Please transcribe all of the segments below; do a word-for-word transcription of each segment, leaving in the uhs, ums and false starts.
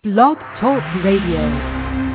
Blog Talk Radio.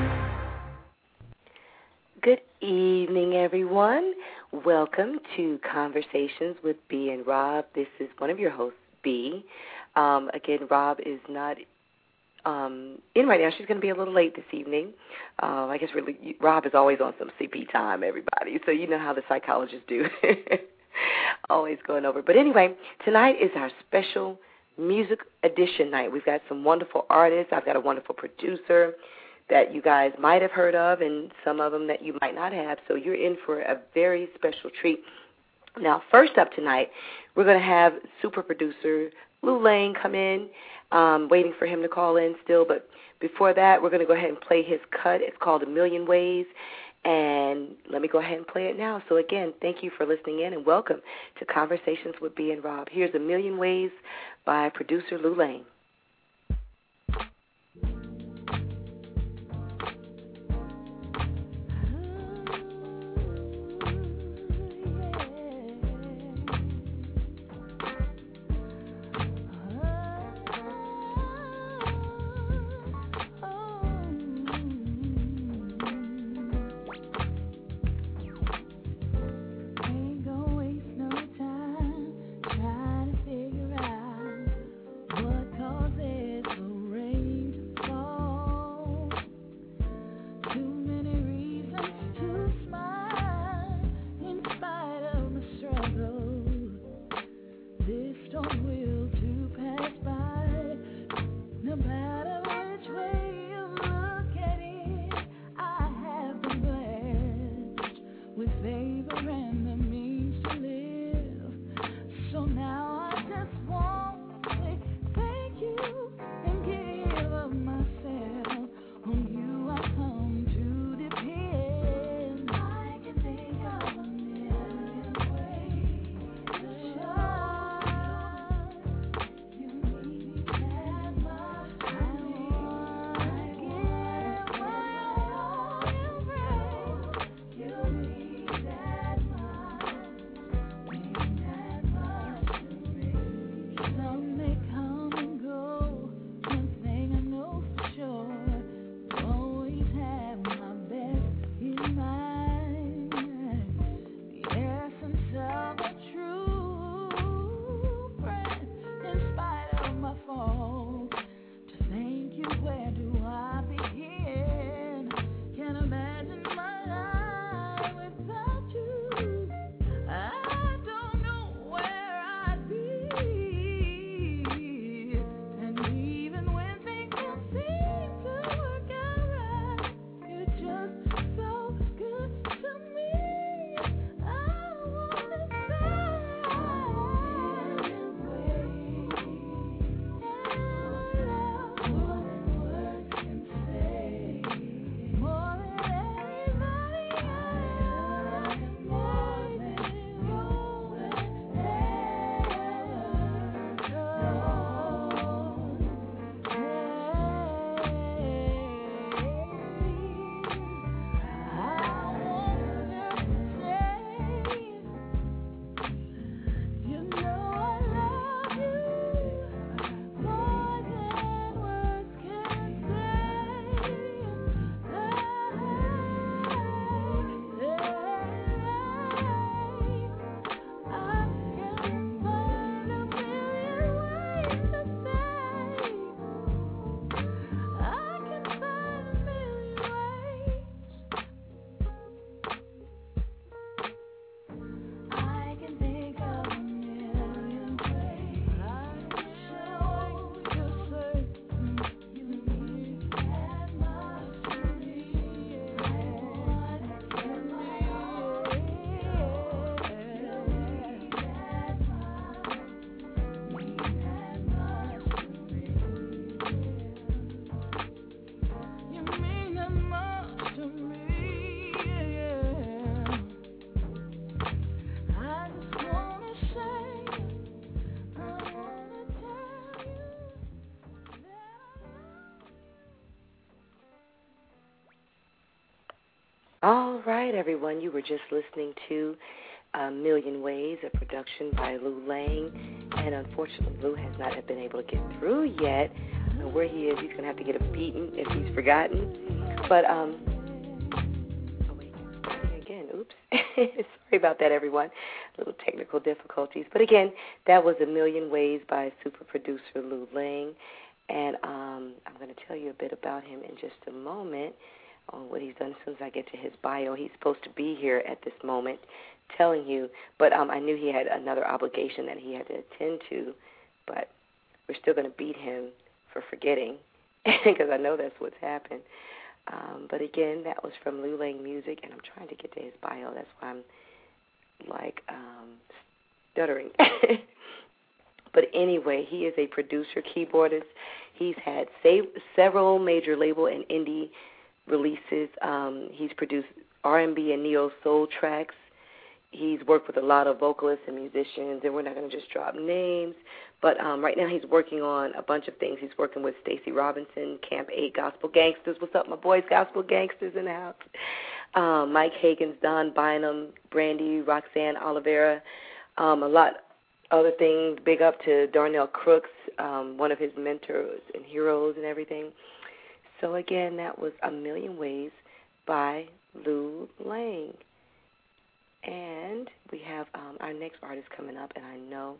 Good evening, everyone. Welcome to Conversations with B and Rob. This is one of your hosts, B. Um, again, Rob is not um, in right now. She's going to be a little late this evening. Uh, I guess really, Rob is always on some C P time, everybody. So you know how the psychologists do. Always going over. But anyway, tonight is our special music edition night. We've got some wonderful artists. I've got a wonderful producer that you guys might have heard of and some of them that you might not have. So you're in for a very special treat. Now, first up tonight, we're going to have super producer Lou Lane come in. Um, waiting for him to call in still. But before that, we're going to go ahead and play his cut. It's called A Million Ways. And let me go ahead and play it now. So, again, thank you for listening in and welcome to Conversations with B and Rob. Here's A Million Ways by producer Lou Lane. All right, everyone, you were just listening to A Million Ways, a production by Lou Lane, and unfortunately Lou has not been able to get through yet. know where he is. He's going to have to get a beating if he's forgotten. But, um, oh, wait, again, oops. Sorry about that, everyone. Little technical difficulties. But, again, that was A Million Ways by super producer Lou Lang. And um, I'm going to tell you a bit about him in just a moment on what he's done as soon as I get to his bio. He's supposed to be here at this moment telling you, but um, I knew he had another obligation that he had to attend to, but we're still going to beat him for forgetting because I know that's what's happened. Um, but again, that was from Lou Lang Music, and I'm trying to get to his bio. That's why I'm like um, stuttering. But anyway, he is a producer, keyboardist. He's had save, several major label and indie releases. Um, he's produced R and B and neo soul tracks. He's worked with a lot of vocalists and musicians, and we're not going to just drop names. But um, right now he's working on a bunch of things. He's working with Stacey Robinson, Camp eight Gospel Gangsters. What's up, my boys, Gospel Gangsters in the house? Um, Mike Higgins, Don Bynum, Brandy, Roxanne Oliveira, um, a lot other things. Big up to Darnell Crooks, um, one of his mentors and heroes and everything. So, again, that was A Million Ways by Lou Lang. And we have um, our next artist coming up, and I know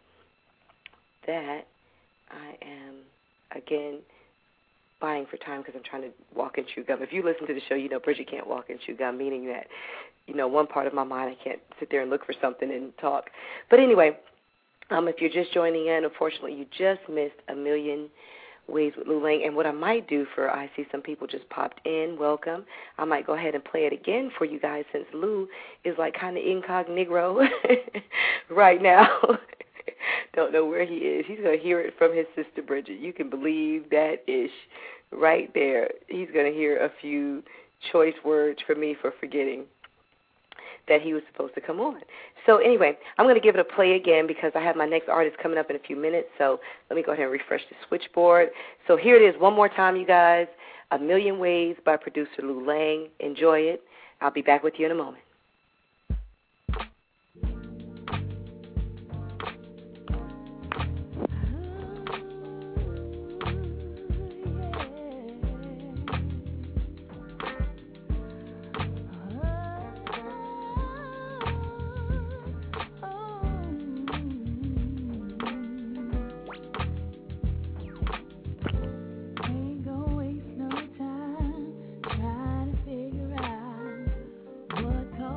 that I am, again, buying for time because I'm trying to walk and chew gum. If you listen to the show, you know Bridget can't walk and chew gum, meaning that, you know, one part of my mind, I can't sit there and look for something and talk. But anyway, um, if you're just joining in, unfortunately, you just missed A Million Ways with Lou Lang. And what I might do for, I see some people just popped in, welcome. I might go ahead and play it again for you guys since Lou is like kind of incognito right now. Don't know where he is. He's going to hear it from his sister Bridget. You can believe that ish right there. He's going to hear a few choice words from me for forgetting that he was supposed to come on. So anyway, I'm going to give it a play again because I have my next artist coming up in a few minutes. So let me go ahead and refresh the switchboard. So here it is one more time, you guys. A Million Ways by producer Lou Lang. Enjoy it. I'll be back with you in a moment. What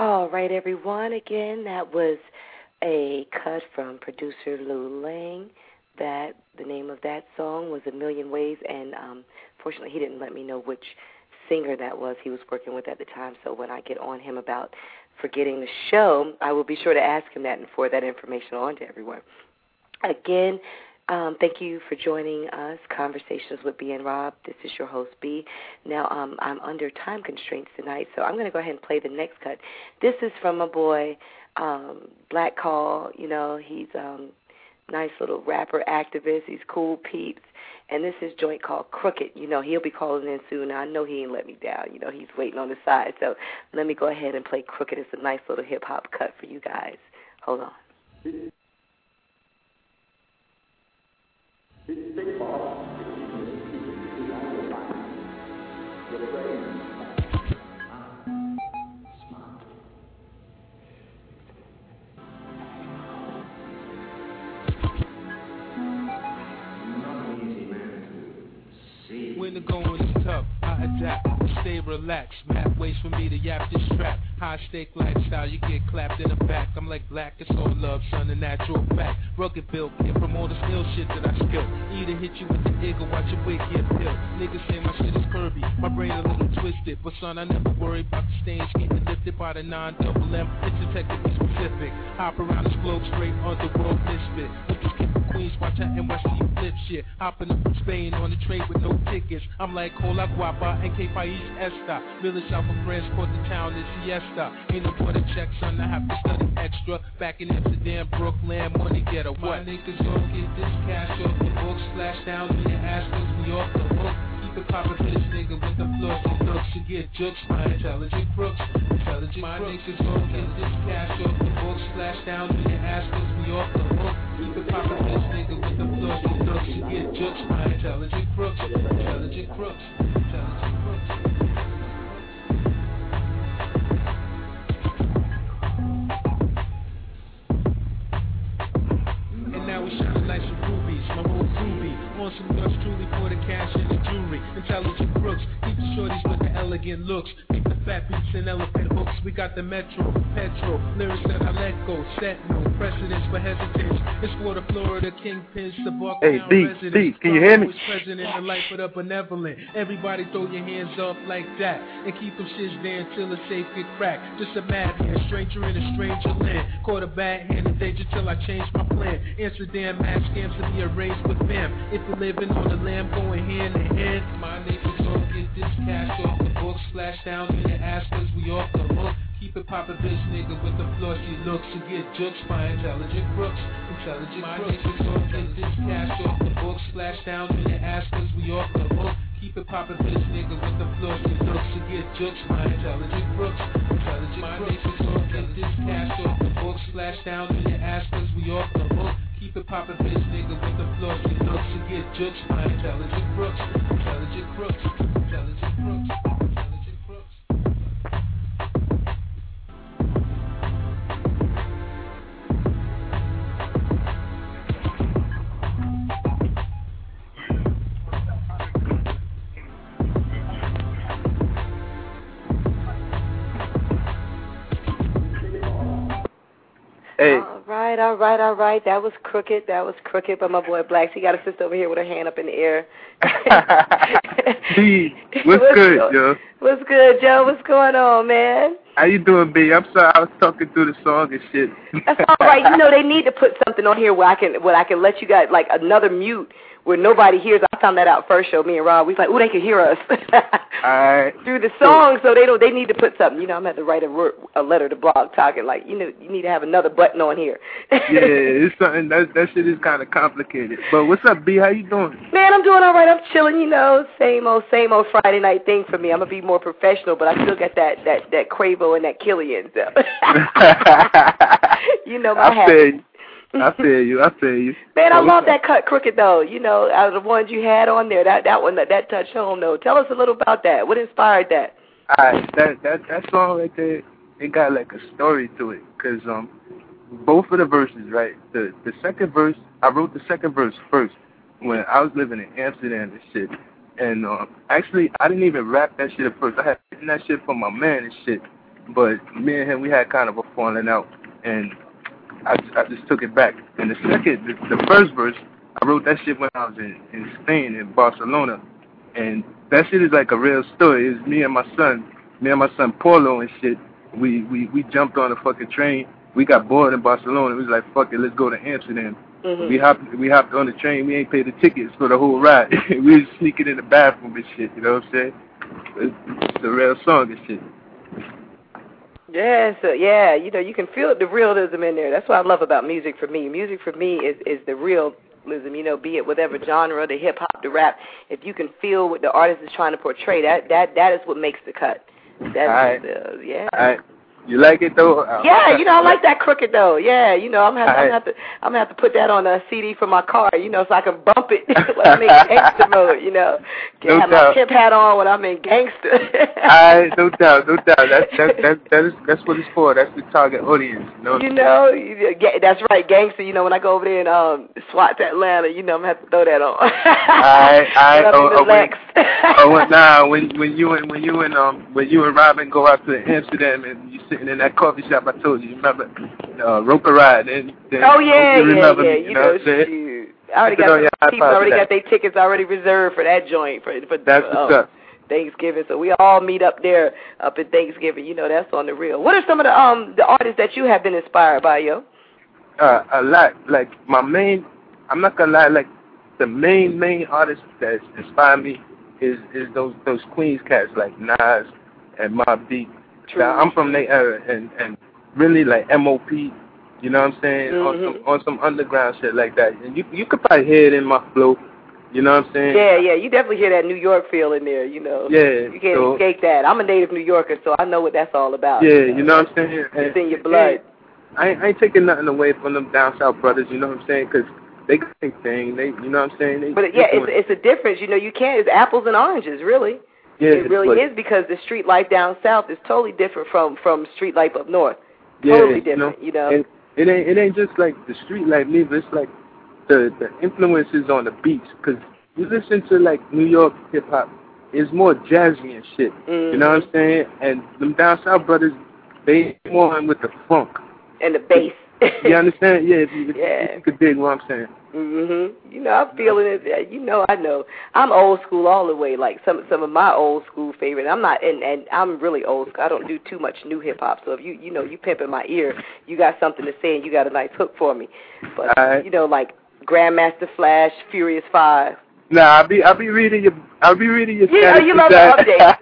All right, everyone. Again, that was a cut from producer Lou Lang. That the name of that song was A Million Ways, and um, fortunately, he didn't let me know which singer that was he was working with at the time. So when I get on him about forgetting the show, I will be sure to ask him that and forward that information on to everyone. Again, um, thank you for joining us, Conversations with B and Rob. This is your host, B. Now, um, I'm under time constraints tonight, so I'm going to go ahead and play the next cut. This is from my boy, um, Black Call. You know, he's um, nice little rapper activist. He's cool peeps. And this is joint called Crooked. You know, he'll be calling in soon. I know he ain't let me down. You know, he's waiting on the side. So let me go ahead and play Crooked. It's a nice little hip-hop cut for you guys. Hold on. When the going is tough, I adapt, stay relaxed. Map ways for me to yap this trap. High stake lifestyle, you get clapped in the back. I'm like black, it's all love, son, a natural fact. Rugged built, kid from all the skill shit that I skill. Either hit you with the egg or watch your wig get peeled. Niggas say my shit is curvy, my brain a little twisted. But son, I never worry about the stains getting lifted by the nine double M. It's detected to be specific. Hop around this globe straight underworld misfit. With this kid from Queens, watch out N Y C flip shit. Hopping up from Spain on the train with no tickets. I'm like Cola Guapa and Que Pais Esta. Village out from France, caught the town in siesta. Ain't no border check, son, I have to study extra. Back in Amsterdam, Brooklyn, money getter. What? My niggas don't get this cash off the books. Splash down in your ass, cause we off the hook. Keep it poppin' for this nigga with the floors and looks. You get jokes by intelligent crooks. Intelligent My crooks. niggas don't get this cash off the books. Splash down in your ass, cause we off the hook. Keep it poppin' for this nigga with the floors and looks. You get jokes by intelligent crooks. Intelligent crooks. Intelligent crooks. Now we shine nice with rubies, my whole groovy. On some nuts truly for the cash and the jewelry. Intelligent crooks, keep the shorties with the elegant looks. Keep the fat beats and elephant hooks. We got the metro, petrol, lyrics that I let go. Set no precedence for hesitance. It's for the Florida kingpins, the Bucktown hey, residents. Hey, B, can you hear me? Present in the life of the benevolent. Everybody throw your hands up like that. And keep them shits there until the safe get cracked. Just a madman, stranger in a stranger land. Caught a bad hand in danger till I changed my plan. Amsterdam mass scams to be arranged with fam. If you're living on the lamb, going hand in hand. My niggas don't get this cash off the books. Splash down in your ass cause we off the hook. Keep it poppin', bitch nigga with the flossy looks. You get jokes by intelligent crooks. Intelligent My crooks. niggas don't get this cash off the books. Splash down in your ass cause we off the hook. Keep it poppin', bitch nigga with the flossy looks. You get jokes by intelligent crooks. Intelligent My crooks. niggas don't get this cash off the books. Splash down in your ass cause we off the hook. Keep it poppin', bitch nigga with the flossy looks. You get jokes by intelligent crooks. Intelligent crooks. Intelligent crooks. Intelligent crooks. Hey. All right, all right, all right. That was Crooked. That was Crooked by my boy Blacks. He got a sister over here with her hand up in the air. B, what's, what's good, go- Joe? What's good, Joe? What's going on, man? How you doing, B? I'm sorry, I was talking through the song and shit. That's all right. You know, they need to put something on here where I can where I can let you guys, like, another mute where nobody hears. I found that out first show, me and Rob. We was like, ooh, they can hear us. All right. Through the song, so they don't. They need to put something. You know, I'm going to have to write a, word, a letter to Blog Talk and, like, you know, you need to have another button on here. Yeah, it's something, that, that shit is kind of complicated. But what's up, B? How you doing? Man, I'm doing all right. I'm chilling, you know, same old, same old Friday night thing for me. I'm going to be more professional, but I still got that, that, that Quavo and that Killian stuff. You know, my habit. I feel you. I feel you. Man, I love that cut, Crooked, though. You know, out of the ones you had on there, that that one, that, that touched home, though. Tell us a little about that. What inspired that? All right, that that that song right there, it got like a story to it, cause um, both of the verses, right? The the second verse, I wrote the second verse first when I was living in Amsterdam and shit, and um, actually I didn't even rap that shit at first. I had written that shit for my man and shit, but me and him, we had kind of a falling out, and I, I just took it back. And the second, the, the first verse, I wrote that shit when I was in, in Spain, in Barcelona, and that shit is like a real story. It was me and my son, me and my son Paulo and shit. We, we, we jumped on a fucking train. We got bored in Barcelona. We was like, fuck it, let's go to Amsterdam. Mm-hmm. We hopped we hopped on the train. We ain't paid the tickets for the whole ride. We was sneaking in the bathroom and shit, you know what I'm saying? It's, it's a real song and shit. Yeah, so yeah, you know, you can feel the realism in there. That's what I love about music for me. Music for me is, is the realism, you know, be it whatever genre, the hip-hop, the rap. If you can feel what the artist is trying to portray, that that, that is what makes the cut. That's All right. uh, yeah. All right. You like it though? Yeah, you know I like that crooked though. Yeah, you know I'm gonna have, I'm gonna have to I'm gonna have to put that on a C D for my car, you know, so I can bump it when I'm in gangster mode, you know. Can no have doubt. My tip hat on when I'm in gangster. Alright, no doubt, no doubt. That's that that that is that's what it's for. That's the target audience. You know, you know that's right, gangster. You know when I go over there and um SWAT to Atlanta, you know I'm gonna have to throw that on. Alright, alright. Oh, oh, when, oh, nah. When when you and when you and um when you and Robin go out to Amsterdam and you sitting in that coffee shop, I told you, you remember, uh, Roper Ride. And, then oh, yeah, you yeah, yeah. Me, you, you know, know, what I'm saying? Shoot. I already got, people already got their tickets already reserved for that joint. For, for That's uh, what's up. Thanksgiving. So we all meet up there up at Thanksgiving. You know, that's on the real. What are some of the um the artists that you have been inspired by, yo? Uh, a lot. Like, my main, I'm not going to lie, like, the main, main artist that inspired me is, is those those Queens cats, like Nas and Mobb Deep. True. Now, I'm from their era, and, and really, like, M O P, you know what I'm saying, mm-hmm. on some on some underground shit like that. And you you could probably hear it in my flow, you know what I'm saying? Yeah, yeah, you definitely hear that New York feel in there, you know. Yeah. You can't so, escape that. I'm a native New Yorker, so I know what that's all about. Yeah, you know, you know what I'm saying? It's and, in your blood. I ain't, I ain't taking nothing away from them down south brothers, you know what I'm saying, because they got their thing, they, you know what I'm saying? They, but, yeah, it's, it's a difference, you know, you can't, it's apples and oranges, really. Yeah, it really but, is, because the street life down south is totally different from, from street life up north. Yeah, totally different, you know. You know? It, it ain't it ain't just like the street life neither. It's like the the influences on the beats. Because you listen to like New York hip hop, it's more jazzy and shit. Mm-hmm. You know what I'm saying? And them down south brothers, they more in with the funk and the bass. You understand? Yeah, if you, if, yeah. if you could dig what I'm saying. Mhm. You know, I'm feeling it. You know, I know. I'm old school all the way. Like some some of my old school favorite. I'm not, and and I'm really old school. I don't do too much new hip hop. So if you you know you pimping my ear, you got something to say and you got a nice hook for me. But right. you know, like Grandmaster Flash, Furious Five. Nah, I'll be I'll be reading your I'll be reading your. Yeah, you love the update.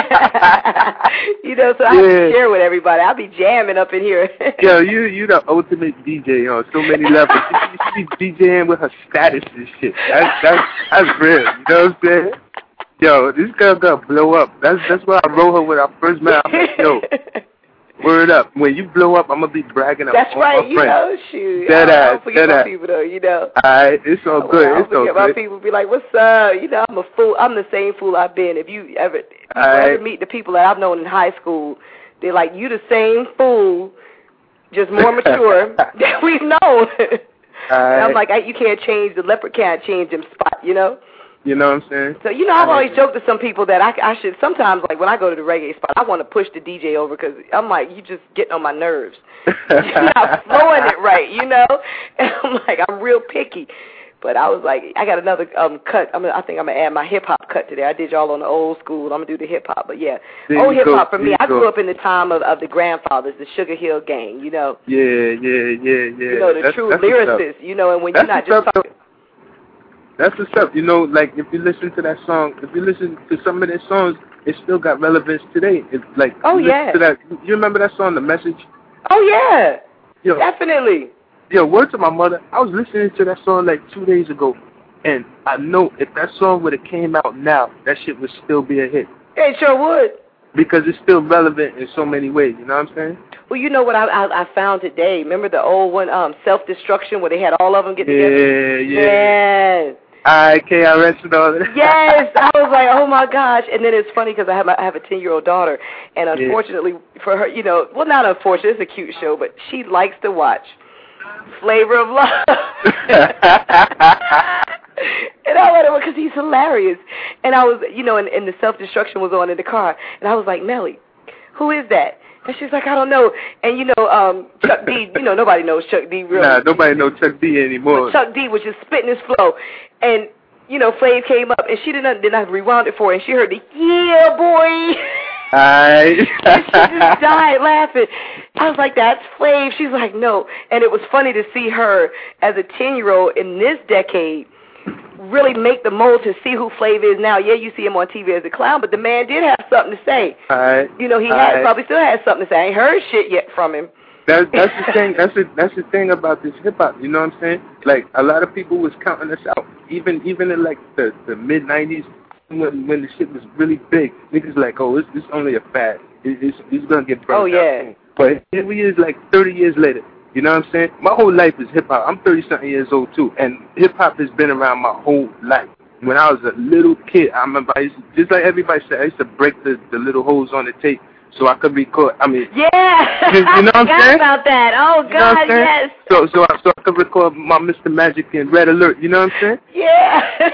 You know, so I have yeah. to share with everybody. I'll be jamming up in here. Yo, you you the ultimate D J on so many levels. She, she be DJing with her status and shit. That's that's that's real. You know what I'm saying? Yo, this girl gonna blow up. That's that's why I wrote her when I first met her. I'm like, yo, word up. When you blow up, I'm gonna be bragging up. That's on right. my You friend. know, shoot. Dead I ass. don't forget Dead my ass. people though. You know. Alright, it's all good. Well, it's all good. good. My people be like, "What's up?" You know, I'm a fool. I'm the same fool I've been. If you ever, if you right. ever meet the people that I've known in high school, they're like, "You the same fool, just more mature that we've known." Right. I'm like, I, "You can't change the leopard. Can't change them spot." You know. You know what I'm saying? So, you know, I've always joked to some people that I, I should, sometimes, like, when I go to the reggae spot, I want to push the D J over because I'm like, you just getting on my nerves. You're not flowing it right, you know? And I'm like, I'm real picky. But I was like, I got another um cut. I'm gonna, I think I'm going to add my hip-hop cut today. I did y'all on the old school. I'm going to do the hip-hop. But, yeah, there old hip-hop for me. I go. grew up in the time of, of the grandfathers, the Sugar Hill Gang, you know? Yeah, yeah, yeah, yeah. You know, the that's, true that's lyricists, you know, and when that's you're not just talking. That's what's up. You know, like, if you listen to that song, if you listen to some of their songs, it still got relevance today. It's like, oh, you yeah. To that, you remember that song, The Message? Oh, yeah. Yo, definitely. Yo, word to my mother, I was listening to that song like two days ago, and I know if that song would have came out now, that shit would still be a hit. It sure would. Because it's still relevant in so many ways, you know what I'm saying? Well, you know what I I, I found today? Remember the old one, um, Self-Destruction, where they had all of them get together? Yeah, yeah. Yes. I K R S and all that. Yes, I was like, oh my gosh! And then it's funny because I have my, I have a ten-year-old daughter, and unfortunately yeah. for her, you know, well, not unfortunate, it's a cute show, but she likes to watch Flavor of Love. And I let him because he's hilarious. And I was, you know, and, and the Self-Destruction was on in the car, and I was like, Melly, who is that? And she's like, I don't know. And, you know, um, Chuck D, you know, nobody knows Chuck D really. Nah, nobody knows Chuck D anymore. But Chuck D was just spitting his flow. And, you know, Flav came up, and she didn't, didn't have to rewound it for her, and she heard the, yeah, boy. Aye. And she just died laughing. I was like, that's Flav. She's like, no. And it was funny to see her as a ten-year-old in this decade really make the mold to see who Flav is now. Yeah, you see him on T V as a clown, but the man did have something to say. Aye. You know, he Aye. had probably still has something to say. I ain't heard shit yet from him. That's that's the thing. That's the that's the thing about this hip hop. You know what I'm saying? Like a lot of people was counting us out. Even even in like the the mid nineties when when the shit was really big, niggas like, oh, it's it's only a fad. It, it's it's gonna get burned Oh yeah. out. But here we is like thirty years later. You know what I'm saying? My whole life is hip hop. I'm thirty something years old too, and hip hop has been around my whole life. When I was a little kid, I remember I used to, just like everybody said, I used to break the the little holes on the tape so I could record. I mean, yeah, you, you know what I'm saying? about that. Oh You know what God, I'm saying? yes. So so I, so I could record my Mister Magic and Red Alert. You know what I'm saying? Yeah.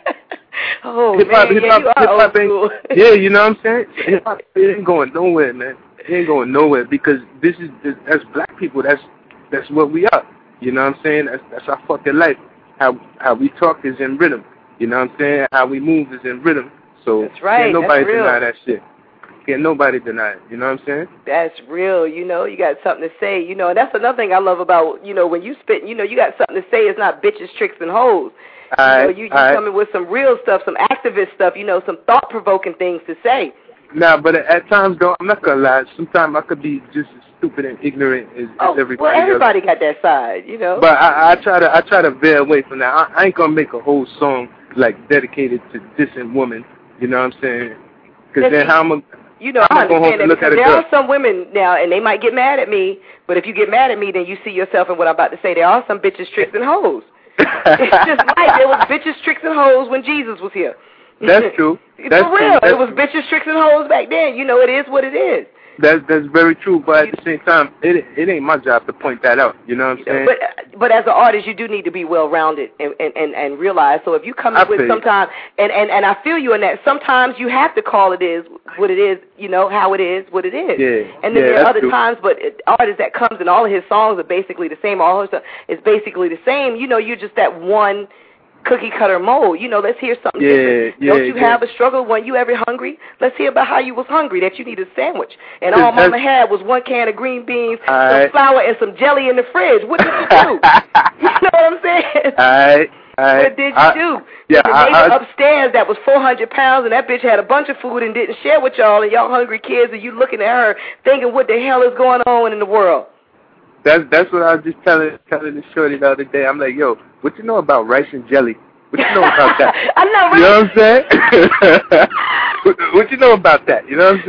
Oh Hip hop, man, hip yeah, hop, you are hip old hop school. ain't. Yeah, you know what I'm saying? Hip hop it ain't going nowhere, man. It ain't going nowhere because this is this, as black people. That's that's what we are. You know what I'm saying? That's that's our fucking life. How how we talk is in rhythm. You know what I'm saying? How we move is in rhythm. So That's right. can't nobody That's real. deny that shit. Can't nobody deny it. You know what I'm saying? That's real. You know, you got something to say. You know, and that's another thing I love about, you know, when you spit, you know, you got something to say. It's not bitches, tricks, and hoes. You All know, right, you, you all right. coming with some real stuff, some activist stuff, you know, some thought-provoking things to say. Nah, but at times, though, I'm not gonna lie. Sometimes I could be just as stupid and ignorant as, Oh, as everybody well, everybody else. got that side, you know. But I, I try to I try to veer away from that. I, I ain't gonna make a whole song like dedicated to dissing women. You know what I'm saying? Because then how am I? You know, I'm I not going home understand to that look at because a there girl. are some women now, and they might get mad at me, but if you get mad at me, then you see yourself in what I'm about to say. There are some bitches, tricks, and hoes. It's just like there was bitches, tricks, and hoes when Jesus was here. That's true. That's For real. true. That's it was true. bitches, tricks, and hoes back then. You know, it is what it is. That's that's very true. But at the same time, it it ain't my job to point that out. You know what I'm saying? But but as an artist, you do need to be well-rounded and and, and, and realize. So if you come I in with feel you. sometimes, and, and, and I feel you in that, sometimes you have to call it is what it is, you know, how it is, what it is. Yeah, And then yeah, there are that's other true. times, but it, artists that comes and all of his songs are basically the same. All his stuff is basically the same. You know, you're just that one cookie cutter mold. You know, let's hear something Yeah, different. yeah, Don't you yeah. have a struggle when you ever hungry? Let's hear about how you was hungry, that you needed a sandwich. And Cause all Mama that's- had was one can of green beans, Alright. some flour, and some jelly in the fridge. What did you do? You know what I'm saying? Alright, alright. What did you I- do? Yeah, the I, neighbor I, upstairs that was four hundred pounds, and that bitch had a bunch of food and didn't share with y'all, and y'all hungry kids, and you looking at her thinking, what the hell is going on in the world? that's that's what I was just telling telling the shorty the other day. I'm like, yo, what you know about rice and jelly? What you know about that? I know, right? You know what I'm saying? what, what you know about that? You know what I'm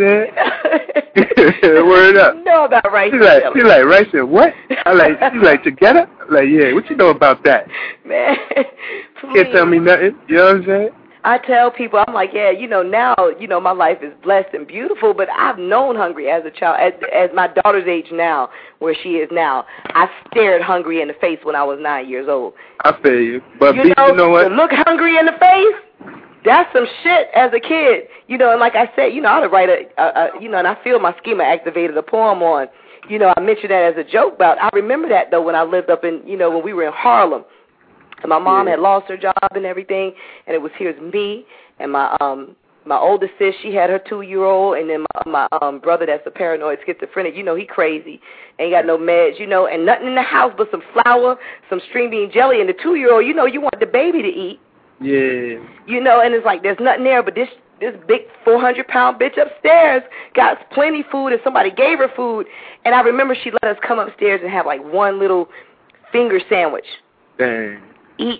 saying? Word up. You know about rice She's and like, jelly. she's like, rice and what? I like, she's like, together? I'm like, yeah, what you know about that? Man, Can't tell me nothing. You know what I'm saying? I tell people, I'm like, yeah, you know, now, you know, my life is blessed and beautiful, but I've known hungry as a child, as, as my daughter's age now, where she is now. I stared hungry in the face when I was nine years old. I feel you. But You B, know, you know what? to look hungry in the face, that's some shit as a kid. You know, and like I said, you know, I ought to write a, a, a, you know, and I feel my schema activated a poem on, you know, I mentioned that as a joke about, I remember that, though, when I lived up in, you know, when we were in Harlem. And my mom Yeah. had lost her job and everything, and it was here's me and my um my oldest sis. She had her two year old, and then my my um brother that's a paranoid schizophrenic. You know he crazy, ain't got no meds. You know, and nothing in the house but some flour, some string bean jelly, and the two year old. You know, you want the baby to eat. Yeah. You know, and it's like there's nothing there, but this this big four hundred pound bitch upstairs got plenty food, and somebody gave her food. And I remember she let us come upstairs and have like one little finger sandwich Dang. each,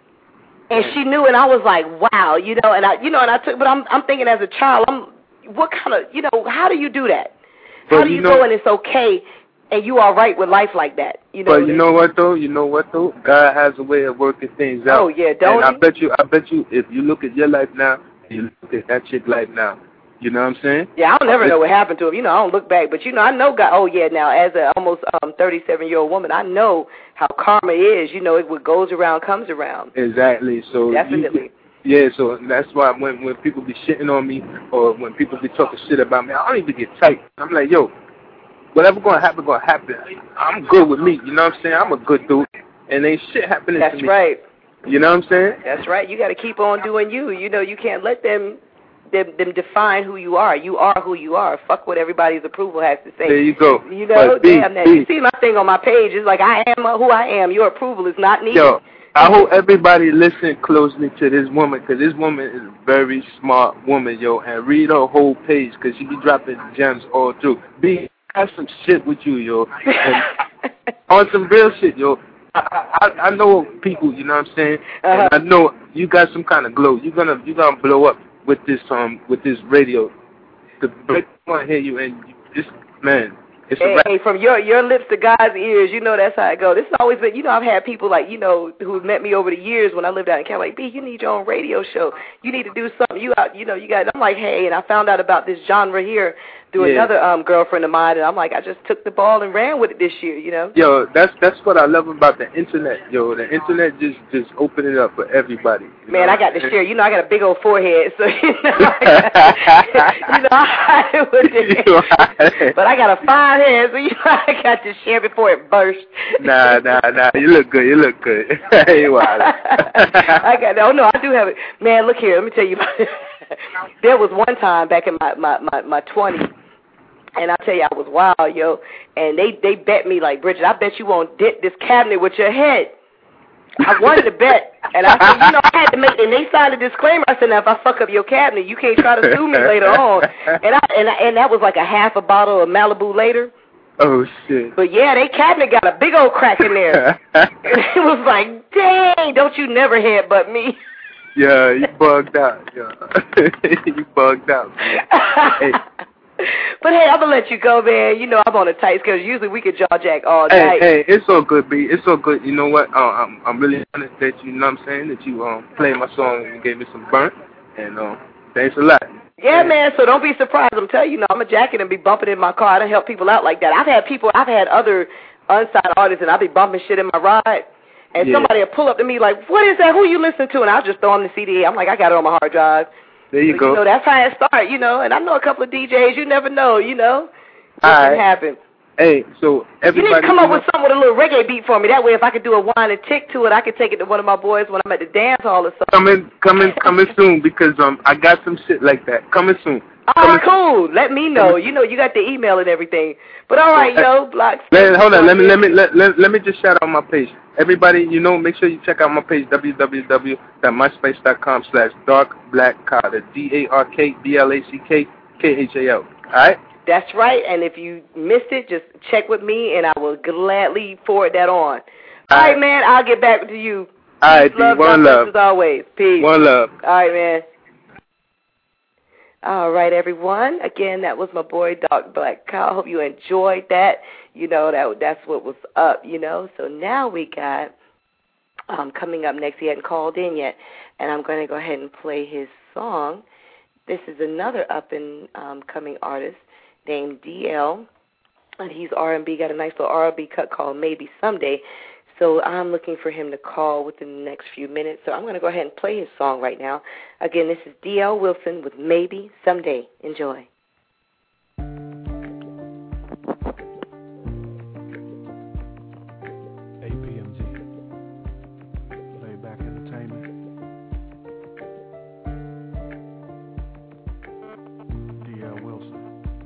and she knew, and I was like, wow, you know, and I, you know, and I took, but I'm, I'm thinking as a child, I'm, what kind of, you know, how do you do that? How But do you you know- go and it's okay, and you all right with life like that? You know. But you know what though? You know what though? God has a way of working things out. Oh yeah, don't And I he? bet you, I bet you, if you look at your life now, you look at that chick life now. You know what I'm saying? Yeah, I don't never I bet- know what happened to him. You know, I don't look back, but you know, I know God. Oh yeah, now as a almost um thirty-seven year old woman, I know how karma is. You know, it what goes around comes around. Exactly. So you- Definitely. yeah. So that's why when when people be shitting on me or when people be talking shit about me, I don't even get tight. I'm like, yo, whatever gonna happen, gonna happen. I'm good with me. You know what I'm saying? I'm a good dude, and ain't shit happening That's to me. That's right. You know what I'm saying? That's right. You got to keep on doing you. You know, you can't let them, them them define who you are. You are who you are. Fuck what everybody's approval has to say. There you go. You know, B, damn that. B. You see my thing on my page. It's like I am who I am. Your approval is not needed. Yo, I hope everybody listen closely to this woman, because this woman is a very smart woman, yo, and read her whole page, because she be dropping gems all through. B, I have some shit with you, yo. And on some real shit, yo. I, I I know people, you know what I'm saying? Uh-huh. And I know you got some kind of glow. You're gonna you're gonna blow up with this um with this radio. The people want to hear you, and this man. It's hey, a rap. hey, from your your lips to God's ears, you know that's how it goes. This has always been, you know, I've had people like, you know, who've met me over the years when I lived out in California, like, B, you need your own radio show. You need to do something. You out, you know, you got. I'm like, hey, and I found out about this genre here through yeah. another um girlfriend of mine, and I'm like, I just took the ball and ran with it this year, you know. Yo, that's that's what I love about the internet. Yo, the internet just just open it up for everybody. Man, I got to share. You know, I got a big old forehead, so you know, I got, you know, I hide with it. But I got a fine head, so you know, I got to share before it bursts. Nah, nah, nah. You look good. You look good. You wild. I got. Oh no, I do have it. Man, look here. Let me tell you about it. There was one time back in my my my, my twenties. And I tell you, I was wild, yo. And they, they bet me, like, Bridget, I bet you won't dip this cabinet with your head. I wanted to bet. And I said, you know, I had to make, and they signed a disclaimer. I said, now, if I fuck up your cabinet, you can't try to sue me later on. And I and I, and that was like a half a bottle of Malibu later. Oh, shit. But, yeah, they cabinet got a big old crack in there. And it was like, dang, don't you never headbutt me. Yeah, you bugged out. Yeah. You bugged out. Hey. But hey, I'm gonna let you go, man. You know I'm on a tight schedule. Usually we could jaw jack all hey, night. Hey, it's all good, B. It's all good. You know what? Uh, I'm I'm really honored that you, you know what I'm saying, that you um played my song and gave me some burnt. And um, thanks a lot. Yeah, yeah, man. So don't be surprised. I'm telling you, you know, I'm a jacket and be bumping in my car. I don't help people out like that. I've had people. I've had other unsigned artists, and I'll be bumping shit in my ride. And yeah. Somebody will pull up to me like, "What is that? Who you listen to?" And I'll just throw them the C D. I'm like, I got it on my hard drive. There you so, go. You know, that's how it starts, you know. And I know a couple of D Js. You never know, you know. What All can right. happen. Hey, so everybody... You need to come up with something with a little reggae beat for me. That way, if I could do a whine and tick to it, I could take it to one of my boys when I'm at the dance hall or something. Coming, coming, coming soon, because um, I got some shit like that. Coming soon. All right, cool. Let me know. You know, you got the email and everything. But all right, yo, Block. Let, hold on. Let me let me let, let, let me just shout out my page. Everybody, you know, make sure you check out my page, w w w dot myspace dot com slash dark black Carter. D A R K B L A C K K H A L. All right? That's right. And if you missed it, just check with me, and I will gladly forward that on. All, all right, right, man. I'll get back to you. All right, love, one love. As always. Peace. One love. All right, man. All right, everyone. Again, that was my boy, Dark Black Cow. Hope you enjoyed that. You know, that that's what was up, you know. So now we got um, coming up next. He hadn't called in yet, and I'm going to go ahead and play his song. This is another up-and-coming artist named D L, and he's R and B, got a nice little R and B cut called Maybe Someday. So I'm looking for him to call within the next few minutes. So I'm going to go ahead and play his song right now. Again, this is D L Wilson with Maybe Someday. Enjoy. A P M G, Layback Entertainment. D L Wilson.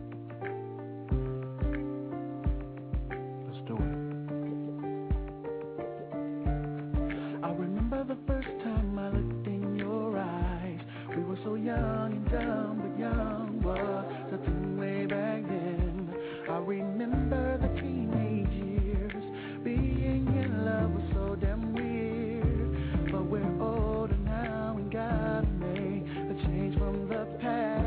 Let's do it. I remember the first time I looked in your eyes. We were so young and dumb, but young was the thing way back then. I remember the teenage years. Being in love was so damn weird. But we're older now and gotta make a change from the past.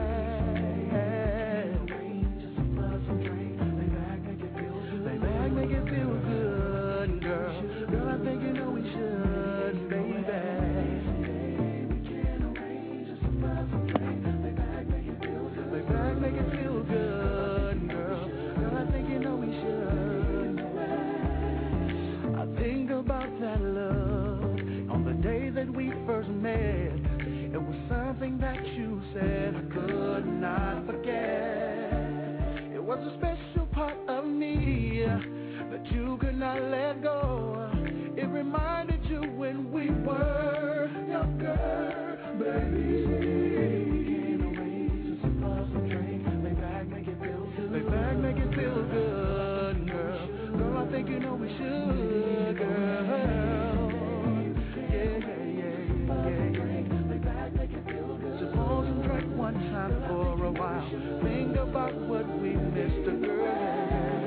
Just some love, some drink. Lay back, make it feel good. Lay back, make it feel good, girl. Girl, I think you know we should, baby. Make it feel good, girl. Girl, I think you know we should. I think about that love on the day that we first met. It was something that you said I could not forget. It was a special part of me. I let go, it reminded you when we were younger, baby. Can't erase just a some drink. Lay back, make it feel good. Lay back, make it feel good, girl. Girl, I think you know we should, girl. Yeah, yeah, yeah, yeah. Lay back, make it feel good. Just pause and drink one time for a while. Think about what we missed, a girl.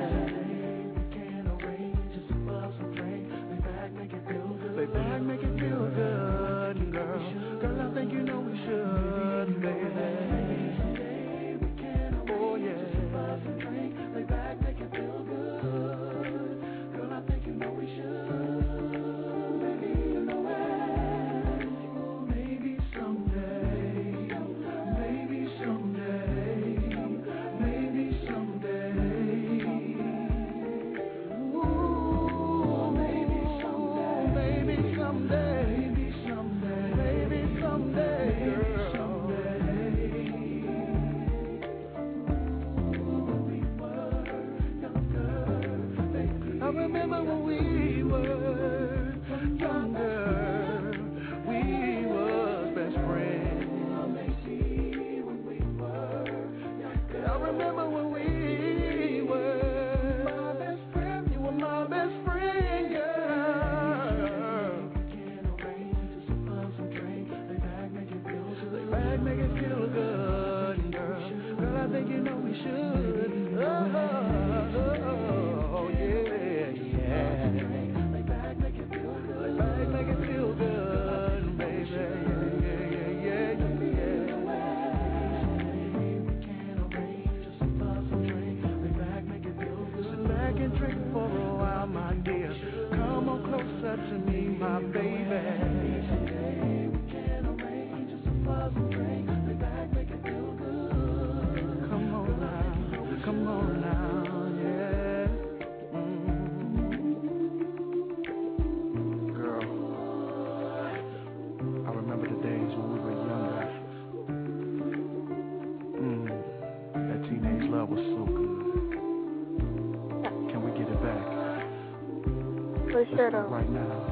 Lay back, make it feel good, girl. Girl, I think you know we should, baby. Oh, yeah. Lay back, make it feel good. Girl, I think you know we should, baby. You know it. Maybe someday, maybe someday, maybe someday. Ooh, maybe someday. Maybe someday, maybe someday, maybe someday, girl. Someday. When we were younger, I remember when we were younger, we were best friends. When we were younger, I remember when we were my best friend. You were my best friend, girl. Make it feel good, girl. Girl, I think you know we should. Oh, oh, oh yeah, yeah. Lay back, make it feel good. Lay back, make it feel good, baby. Yeah, yeah, yeah, yeah, yeah. We can't arrange just some drink. Lay back, make it feel good. Sit back and drink for a while, my dear. Come on closer to me, my baby. Come on now, yeah. Mm. Girl, I remember the days when we were younger. Mm. That teenage love was so good. Can we get it back? For sure. Let's right now.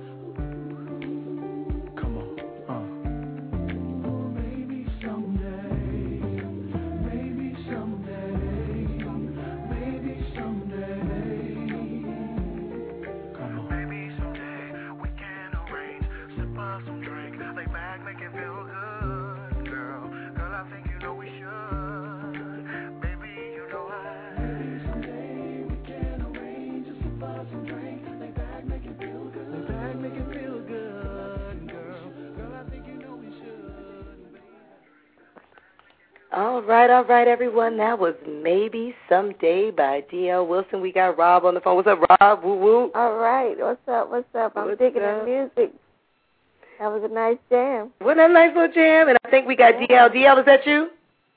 All right, all right, everyone. That was Maybe Someday by D L Wilson. We got Rob on the phone. What's up, Rob? Woo woo. All right. What's up? What's up? I'm What's digging up? the music. That was a nice jam. Wasn't that a nice little jam? And I think we got D L. D L, is that you?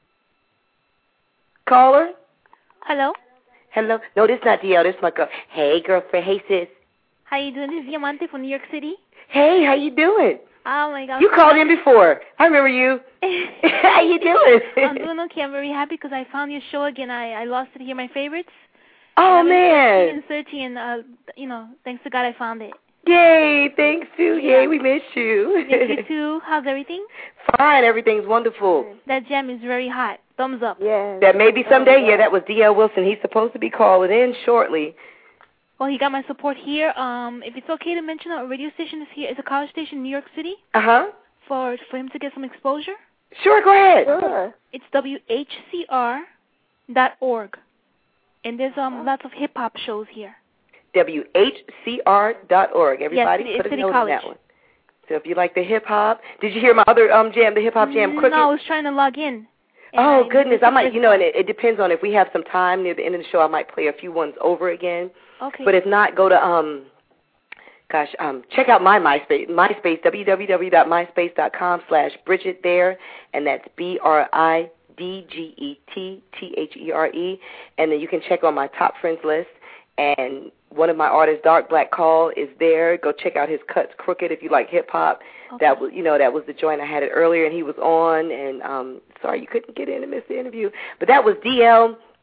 Caller? Hello? Hello? No, this is not D L. This is my girl. Hey, girlfriend. Hey, sis. How you doing? This is Diamante from New York City. Hey, how you doing? Oh, my God. You called in before. I remember you. How you doing? I'm doing okay. I'm very happy because I found your show again. I, I lost it here, my favorites. Oh, and man. And searching, and, uh, you know, thanks to God I found it. Yay, thanks, too. Yeah. Yay, we miss you. Miss you, too. How's everything? Fine. Everything's wonderful. That jam is very hot. Thumbs up. Yeah. That maybe someday. Yeah, that was D L Wilson. He's supposed to be calling in shortly. Well, he got my support here. Um, if it's okay to mention, our radio station is here. It's a college station in New York City. Uh-huh. For, for him to get some exposure. Sure, go ahead. Sure. It's W H C R dot org. And there's um lots of hip-hop shows here. W H C R dot org. Everybody yes, put a City note College. on that one. So if you like the hip-hop. Did you hear my other um jam, the hip-hop jam, Crooked? No, I was trying to log in. Oh, goodness. I might, you know, and it, it depends on if we have some time near the end of the show, I might play a few ones over again. Okay. But if not, go to, um, gosh, um, check out my MySpace, MySpace, www.myspace.com slash Bridget there, and that's B R I D G E T T H E R E, and then you can check on my top friends list, and one of my artists, Dark Black Call, is there. Go check out his Cuts Crooked if you like hip-hop. Okay. That was, you know, that was the joint I had it earlier, and he was on, and um, sorry you couldn't get in and miss the interview. But that was D L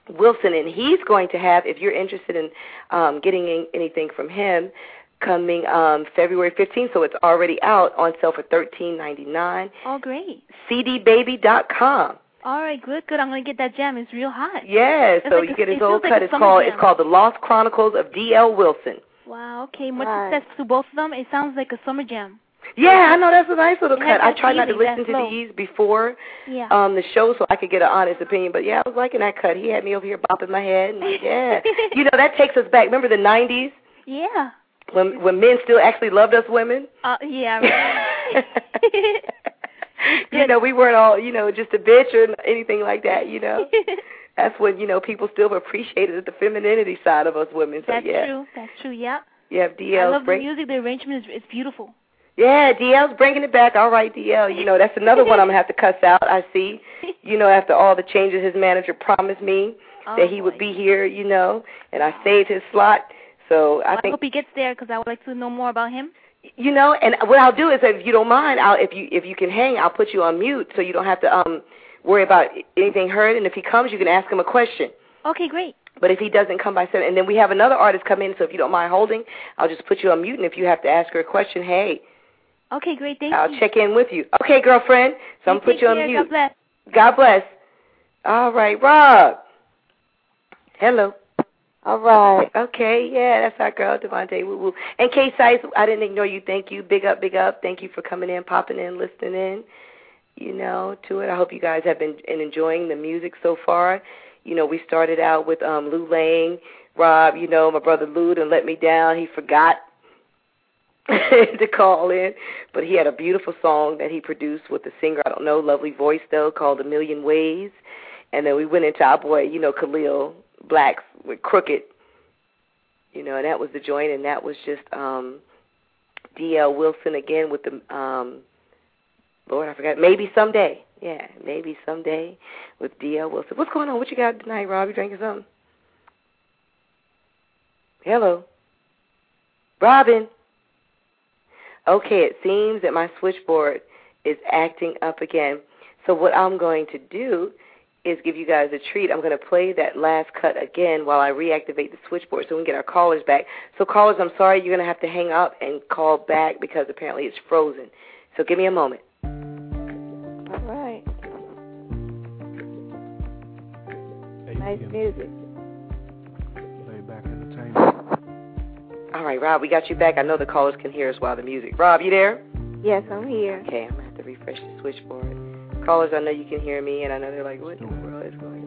Wilson, and he's going to have, if you're interested in um, getting in, anything from him, coming um, February fifteenth, so it's already out on sale for thirteen ninety-nine. Oh, great. C D baby dot com. All right, good, good. I'm going to get that jam. It's real hot. Yeah, so like you a, get his it old like cut. It's called jam. It's called The Lost Chronicles of D L Wilson. Wow, okay. Much right. success to both of them. It sounds like a summer jam. Yeah, I know. That's a nice little cut. I try not to listen to flow. these before yeah. um, the show so I could get an honest opinion. But, yeah, I was liking that cut. He had me over here bopping my head. And, yeah. You know, that takes us back. Remember the nineties? Yeah. When when men still actually loved us women? Uh, yeah. Right. You know, we weren't all, you know, just a bitch or anything like that, you know. That's when, you know, people still appreciated the femininity side of us women. So, That's yeah. true. That's true, yeah. You have D L's I love bring- the music. The arrangement is, is beautiful. Yeah, D L's bringing it back. All right, D L. You know, that's another one I'm going to have to cuss out, I see. You know, after all the changes his manager promised me oh, that he boy. would be here, you know, and I saved his slot. So I well, think I hope he gets there because I would like to know more about him. You know, and what I'll do is, if you don't mind, I'll if you if you can hang, I'll put you on mute so you don't have to um worry about anything heard. And if he comes, you can ask him a question. Okay, great. But if he doesn't come by seven, and then we have another artist come in, so if you don't mind holding, I'll just put you on mute. And if you have to ask her a question, hey, okay, great, thank I'll you. check in with you. Okay, girlfriend. So I'm gonna put you on care. mute. God bless. God bless. All right, Rob. Hello. All right. Okay, yeah, that's our girl, Devontae. Woo woo. And K Size, I didn't ignore you. Thank you. Big up, big up. Thank you for coming in, popping in, listening in, you know, to it. I hope you guys have been enjoying the music so far. You know, we started out with um, Lou Lang. Rob, you know, my brother Lou done let me down. He forgot to call in, but he had a beautiful song that he produced with a singer, I don't know, lovely voice, though, called A Million Ways. And then we went into our boy, you know, Khalil Black with Crooked, you know, and that was the joint, and that was just um, D L Wilson again with the, um, Lord, I forgot, Maybe Someday. Yeah, Maybe Someday with D L Wilson. What's going on? What you got tonight, Rob? You drinking something? Hello? Robin? Okay, it seems that my switchboard is acting up again. So what I'm going to do is give you guys a treat. I'm going to play that last cut again while I reactivate the switchboard so we can get our callers back. So callers, I'm sorry, you're going to have to hang up and call back because apparently it's frozen. So give me a moment. All right. Nice music. Lay back entertainment. All right, Rob, we got you back. I know the callers can hear us while the music. Rob, you there? Yes, I'm here. Okay, I'm going to have to refresh the switchboard. Callers, I know you can hear me, and I know they're like, what in the world is going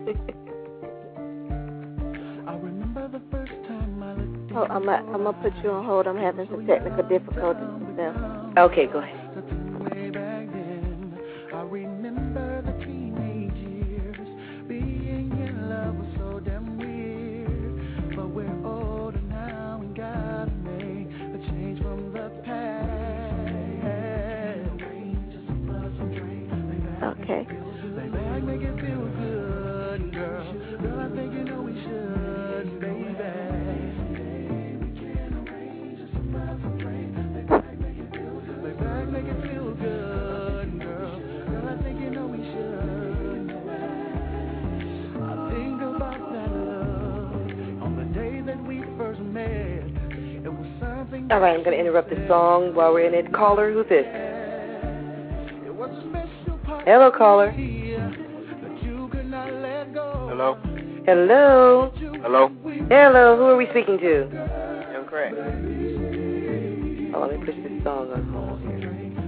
on? I remember the first time I looked Oh, I'm going I'm to put you on hold. I'm having some technical difficulties with them. Okay, go ahead. way back then. I remember the teenage years. Being in love was so damn weird. But we're older now and gotta make a change from the past. Okay. Lay back, make it feel good, girl. Girl, I think you know we should, baby. We can arrange a surprise and rain. Lay back, make it feel good. Lay back, make it feel good, girl. Girl, I think you know we should. I think about that love on the day that we first met. It was something. All right, I'm going to interrupt the song while we're in it. Caller, who's this? It was a special. Hello, caller. Hello? Hello. Hello? Hello, who are we speaking to? Young Craig. Oh, let me push this song on hold here.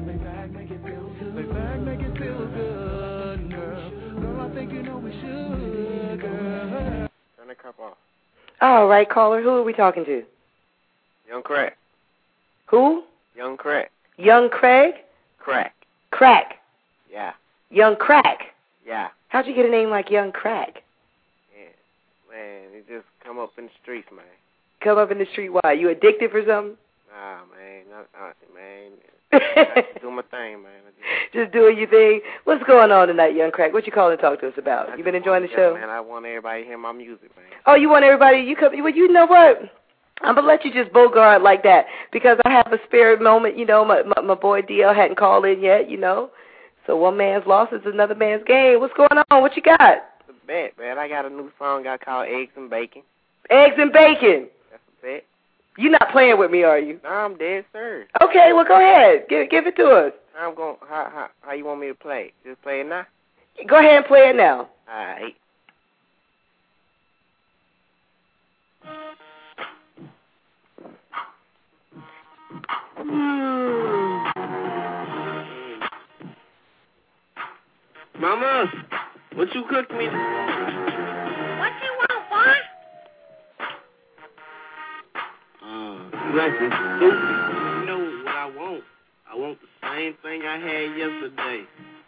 Turn the cup off. All right, caller, who are we talking to? Young Craig. Who? Young Craig. Young Craig? Crack. Crack. Yeah. Young Crack. Yeah. How'd you get a name like Young Crack? Yeah. Man, it just come up in the streets, man. Come up in the street, why? You addicted for something? Nah, man. Not, not, man. I do my thing, man. Just, just doing your thing. What's going on tonight, Young Crack? What you calling to talk to us about? I You been just enjoying the want- show? Yeah, man, I want everybody to hear my music, man. Oh, you want everybody? You come? Well, you know what? I'm gonna let you just bogart like that because I have a spare moment. You know, my my, my boy D L hadn't called in yet. You know, so one man's loss is another man's gain. What's going on? What you got? The Bet, man. I got a new song I call Eggs and Bacon. Eggs and Bacon. That's a bet. You're not playing with me, are you? No, I'm dead serious. Okay, well, go ahead. Give, give it to us. I'm going. How, how how you want me to play? Just play it now. Go ahead and play it now. All right. Mama, what you cooked me? What you want, boy? Uh, breakfast soup. You know what I want? I want the same thing I had yesterday.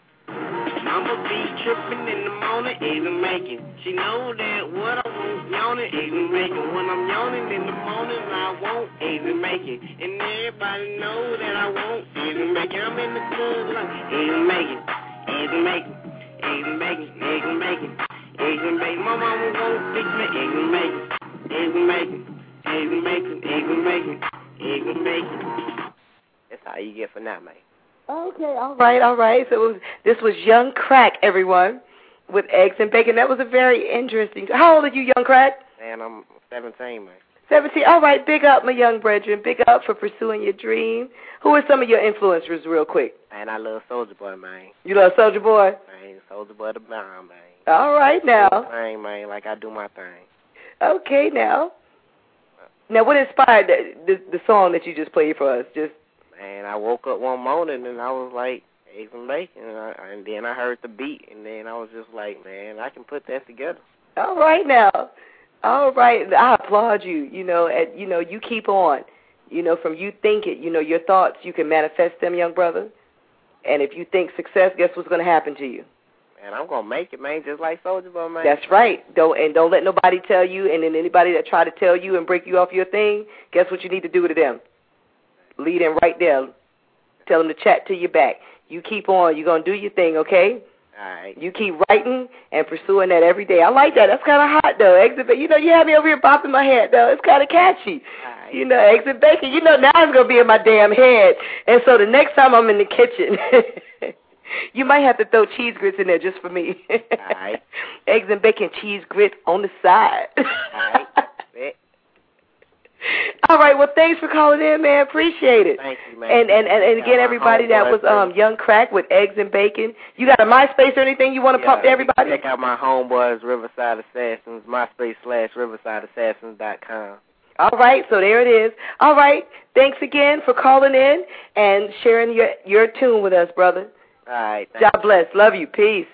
Mama be tripping in the morning, eggs and bacon. She know that what I want, yawning, eggs and bacon. When I'm yawning in the morning, I want eggs and bacon. And everybody know that I want eggs and bacon. I'm in the club like eggs and bacon, eggs and bacon, eggs and bacon, eggs and bacon, eggs and bacon. My mama won't fix me eggs and bacon, eggs and bacon, eggs and bacon, eggs and bacon, eggs and bacon. That's how you get for now, man. Okay, all right, all right. So it was, this was Young Crack, everyone, with Eggs and Bacon. That was a very interesting. How old are you, Young Crack? Man, I'm seventeen, man. seventeen. All right, big up, my young brethren. Big up for pursuing your dream. Who are some of your influencers, real quick? Man, I love Soulja Boy, man. You love Soulja Boy? Man, Soulja Boy the bomb, man. All right, now. Thing, man, like I do my thing. Okay, now. Now, what inspired the, the, the song that you just played for us? Just. And I woke up one morning and I was like, eggs and bacon, and, I, and then I heard the beat, and then I was just like, man, I can put that together. All right now, all right. I applaud you. You know, and you know, you keep on. You know, from you think it. You know, your thoughts, you can manifest them, young brother. And if you think success, guess what's going to happen to you? Man, I'm gonna make it, man, just like Soulja Boy, man. That's right. Don't and don't let nobody tell you. And then anybody that try to tell you and break you off your thing, guess what you need to do to them? Lead them right there. Tell them to chat to your back. You keep on. You're going to do your thing, okay? All right. You keep writing and pursuing that every day. I like that. That's kind of hot, though. Eggs and bacon. You know, you have me over here bopping my head, though. It's kind of catchy. All right. You know, eggs and bacon. You know, now it's going to be in my damn head. And so the next time I'm in the kitchen, you might have to throw cheese grits in there just for me. All right. Eggs and bacon, cheese grits on the side. All right. All right, well, thanks for calling in, man. Appreciate it. Thank you, man. And and, and, and again, everybody, that was um, Young Crack with Eggs and Bacon. You got a MySpace or anything you want to yeah, pump to everybody? Check out my homeboys, Riverside Assassins, MySpace slash Riverside Assassins dot com. All right, so there it is. All right, thanks again for calling in and sharing your, your tune with us, brother. All right. God bless. Love you. Peace.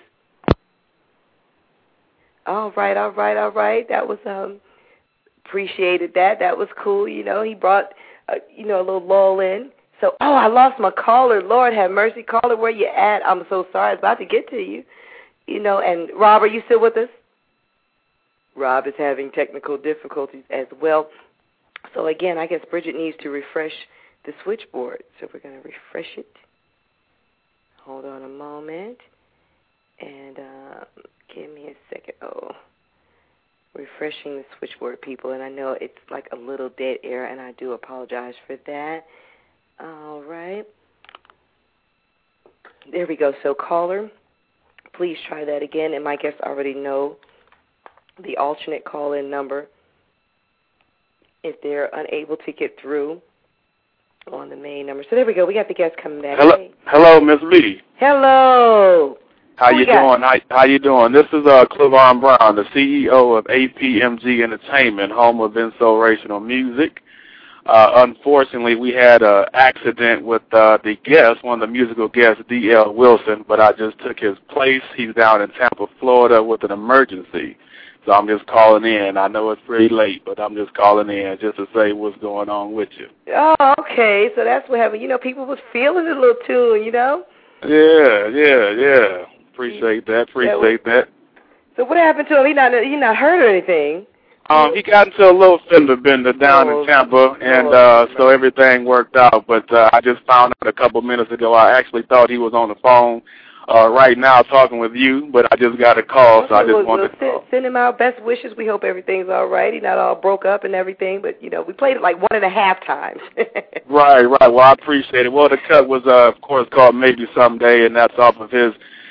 All right, all right, all right. That was... um. Appreciated that. That was cool. You know, he brought, uh, you know, a little lull in. So, oh, I lost my caller. Lord have mercy. Caller, where you at? I'm so sorry. It's about to get to you. You know, and Rob, are you still with us? Rob is having technical difficulties as well. So, again, I guess Bridget needs to refresh the switchboard. So we're going to refresh it. Hold on a moment. And uh, give me a second. Oh. Refreshing the switchboard, people, and I know it's like a little dead air, and I do apologize for that. All right. There we go. So, caller, please try that again, and my guests already know the alternate call-in number if they're unable to get through on the main number. So there we go. We got the guests coming back. Hello, hey. hello, Miss B. Hello. How you doing? How, how you doing? This is uh, Clevon Brown, the C E O of A P M G Entertainment, home of Inspirational Music. Uh, unfortunately, we had an accident with uh, the guest, one of the musical guests, D L Wilson, but I just took his place. He's down in Tampa, Florida with an emergency. So I'm just calling in. I know it's pretty late, but I'm just calling in just to say what's going on with you. Oh, okay. So that's what happened. You know, people was feeling a little tune, you know? Yeah, yeah, yeah. Appreciate that. Appreciate that. So what happened to him? He not he not hurt or anything? Um, he got into a little fender bender down oh, in Tampa, and uh, so everything worked out. But uh, I just found out a couple minutes ago. I actually thought he was on the phone uh, right now talking with you, but I just got a call, so I just we'll, wanted we'll to send, call. Send him our best wishes. We hope everything's all right. He's not all broke up and everything, but, you know, we played it like one and a half times. Right, right. Well, I appreciate it. Well, the cut was, uh, of course, called Maybe Someday, and that's off of his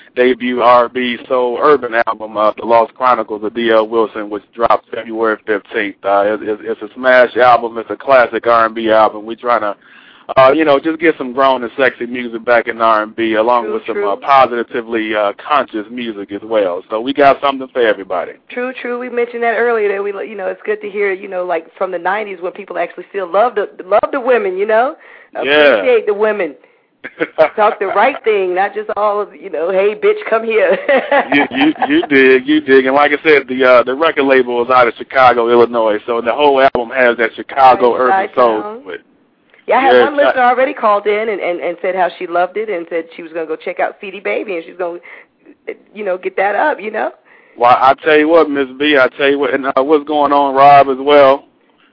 debut R and B soul urban album, uh, The Lost Chronicles of D L Wilson, which dropped February fifteenth. Uh, it, it, it's a smash album. It's a classic R and B album. We're trying to, uh, you know, just get some grown and sexy music back in R and B, along true, with some true. uh, positively uh, conscious music as well. So we got something for everybody. True, true. We mentioned that earlier. That we, you know, it's good to hear, you know, like from the nineties when people actually still love the love the women, you know, appreciate yeah. the women. Talk the right thing, not just all of, you know, hey, bitch, come here. you, you you dig, you dig. And like I said, the uh, the record label is out of Chicago, Illinois, so the whole album has that Chicago nice, urban soul. But, yeah, I had yeah, one listener I, already called in and, and, and said how she loved it and said she was going to go check out C D Baby and she's going to, you know, get that up, you know. Well, I tell you what, Miss B, I tell you what, and uh, what's going on, Rob, as well.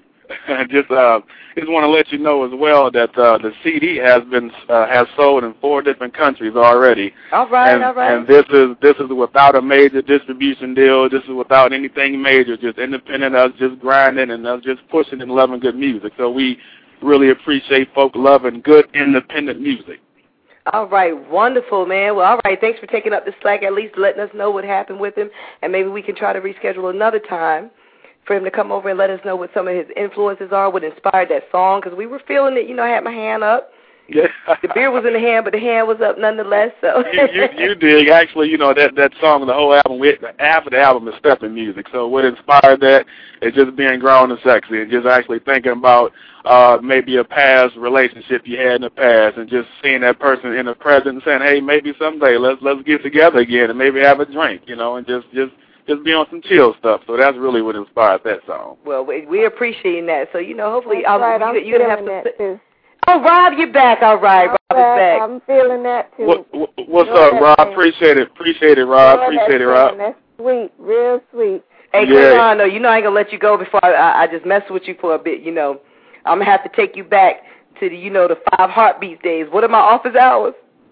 just uh, just want to let you know as well that uh, the C D has been uh, has sold in four different countries already. All right, and, all right. And this is this is without a major distribution deal. This is without anything major. Just independent, us just grinding and us just pushing and loving good music. So we really appreciate folk loving good independent music. All right, wonderful, man. Well, all right, thanks for taking up the slack, at least letting us know what happened with him, and maybe we can try to reschedule another time for him to come over and let us know what some of his influences are, what inspired that song, because we were feeling it. You know, I had my hand up. Yeah. The beer was in the hand, but the hand was up nonetheless. So you, you, you dig. Actually, you know, that, that song, the whole album, we, half of the album is stepping music. So what inspired that is just being grown and sexy and just actually thinking about uh, maybe a past relationship you had in the past and just seeing that person in the present and saying, hey, maybe someday let's let's get together again and maybe have a drink, you know, and just, just, just be on some chill stuff. So that's really what inspired that song. Well, we, we appreciating that. So, you know, hopefully I'll, right, I'm you, you feeling have that to, too. Oh, Rob, you're back. All right, Rob I'm is back. I'm feeling that too. What, what, what's Enjoy up, Rob? Thing. Appreciate it. Appreciate it, Rob. Enjoy Appreciate it, thing. Rob. That's sweet, real sweet. Hey, yeah. Cleon, no, you know I ain't gonna let you go before I, I, I just mess with you for a bit. You know, I'm gonna have to take you back to the, you know, the five heartbeats days. What are my office hours?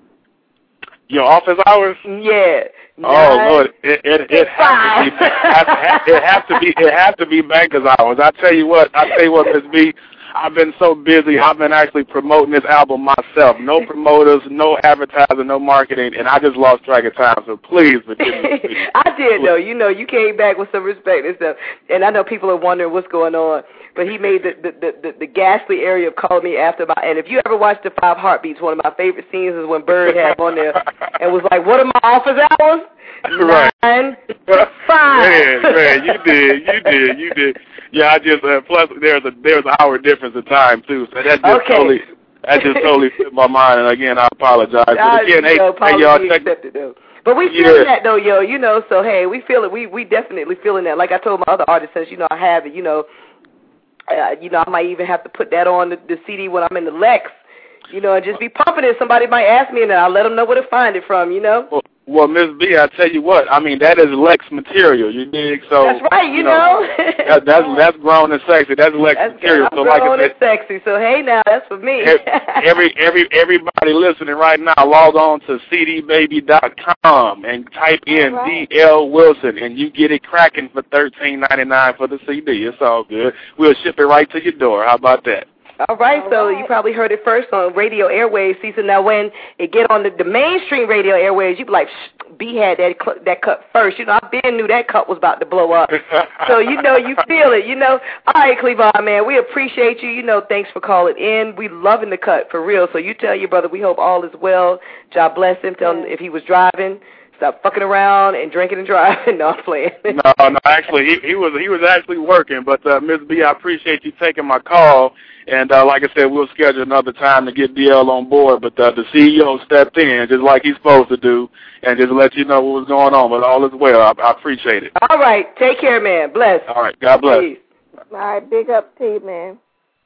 Your office hours? Yeah. Oh Nine, Lord, it it it has to be it has to be it has to be bankers hours. I tell you what, I tell you what, Miss B, I've been so busy. I've been actually promoting this album myself. No promoters, no advertising, no marketing, and I just lost track of time. So please forgive me. I did though. You know, you came back with some respect and stuff, and I know people are wondering what's going on. But he made the the the, the, the ghastly area of calling me after my. And if you ever watched the Five Heartbeats, one of my favorite scenes is when Bird had on there and was like, "What are my office hours?" Right. Nine, five. Man, man, you did, you did, you did. Yeah, I just uh, plus there's a there's an hour difference of time too, so that just okay. totally that just totally slipped my mind. And again, I apologize. But again, I, hey, know, hey, y'all, check. Accepted, though. But we Yeah. feeling that though, yo. You know, so hey, we feel it. We we definitely feeling that. Like I told my other artists, since you know I have it. You know, uh, you know I might even have to put that on the, the C D when I'm in the Lex. You know, and just be pumping it. Somebody might ask me, and then I'll let them know where to find it from. You know. Well, Well, Miss B, I tell you what, I mean, that is Lex material, you dig? So that's right, you, you know. know that, that's that's grown and sexy. That's Lex that's material. That's so like grown I and said, sexy. So hey, now that's for me. every every everybody listening right now, log on to c d baby dot com and type in right. D L Wilson, and you get it cracking for thirteen ninety nine for the C D. It's all good. We'll ship it right to your door. How about that? All right, All so right. you probably heard it first on radio airwaves season. Now, when it get on the, the mainstream radio airwaves, you be like, Shh, B had that cl- that cut first. You know, I been knew that cut was about to blow up. So, you know, you feel it, you know. All right, Cleavon, man, we appreciate you. You know, thanks for calling in. We loving the cut, for real. So you tell your brother we hope all is well. God bless him. Tell him if he was driving, stop fucking around and drinking and driving. No, I'm playing. no, no, actually, he, he was he was actually working. But, uh, Miss B, I appreciate you taking my call. And uh, like I said, we'll schedule another time to get D L on board. But uh, the C E O stepped in just like he's supposed to do and just let you know what was going on. But all is well. I, I appreciate it. All right. Take care, man. Bless. All right. God bless. Peace. All right, big up to you, man.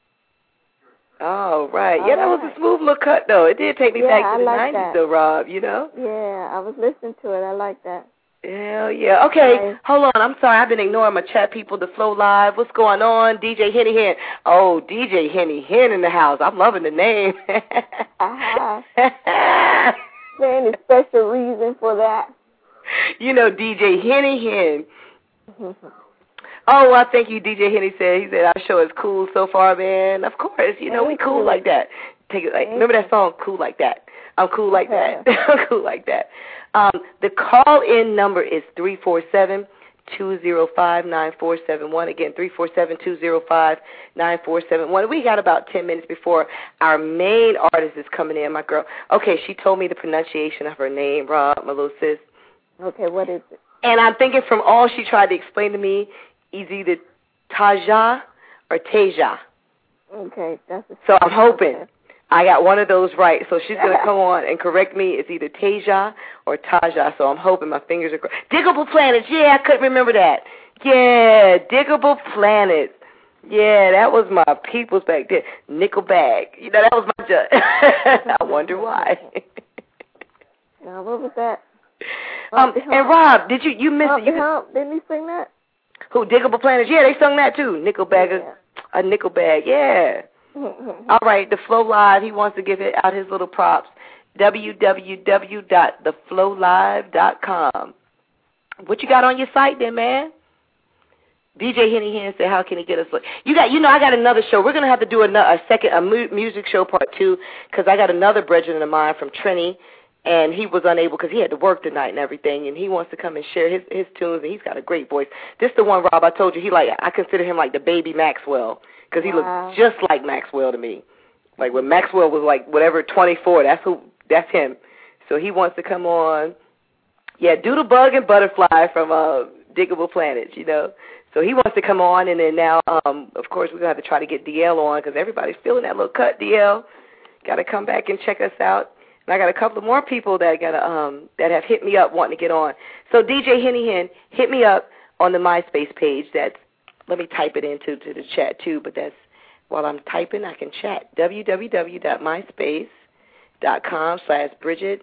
All right. All yeah, that was right. a smooth little cut, though. It did take me Yeah, back to I the like nineties, that. though, Rob, you know? Yeah, I was listening to it. I like that. Hell yeah. Okay, Hi. hold on. I'm sorry. I've been ignoring my chat people to flow live. What's going on? D J Henny Hen. Oh, D J Henny Hen in the house. I'm loving the name. Uh-huh. Is there any special reason for that? You know, D J Henny Hen. Oh, well, thank you, D J Henny said. He said our show is cool so far, man. Of course, you know, we cool like that. Take it like, remember that song, Cool Like That. I'm cool like Okay. that. I'm cool like that. Um, the call-in number is three four seven, two zero five, nine four seven one. Again, three four seven, two zero five, nine four seven one. We got about ten minutes before our main artist is coming in, my girl. Okay, she told me the pronunciation of her name, Rob, my little sis. Okay, what is it? And I'm thinking from all she tried to explain to me, is either Taja or Tasia. Okay, that's a So I'm hoping okay. I got one of those right. So she's going to come on and correct me. It's either Tasia or Taja. So I'm hoping my fingers are correct. Diggable Planets. Yeah, I couldn't remember that. Yeah, Diggable Planets. Yeah, that was my people's back there. Nickelback. You know, that was my judge. I wonder why. Now, what was that? Um, and Rob, did you you missed Hump, it? You Hump, didn't he sing that? Who? Diggable Planets? Yeah, they sung that too. Nickelback, Yeah. a, a Nickelback. Yeah. All right, the Flow Live. He wants to give it out his little props. w w w dot the flow live dot com. What you got on your site then, man? D J Henny Hen said, "How can he get us?" You got, you know, I got another show. We're gonna have to do a, a second, a mu- music show part two, because I got another brethren of mine from Trini. And he was unable because he had to work tonight and everything, and he wants to come and share his his tunes, and he's got a great voice. This the one, Rob, I told you, he like, I consider him like the baby Maxwell, because he Wow. looks just like Maxwell to me. Like when Maxwell was like whatever, twenty-four, that's who, that's him. So he wants to come on. Yeah, Doodlebug and Butterfly from uh, Diggable Planets, you know. So he wants to come on, and then now, um, of course, we're going to have to try to get D L on, because everybody's feeling that little cut, D L. Got to come back and check us out. And I got a couple of more people that got um that have hit me up wanting to get on. So D J Henny Hen, hit me up on the MySpace page. That's, let me type it into to the chat too, but that's, while I'm typing, I can chat. w w w dot myspace dot com slash Bridget,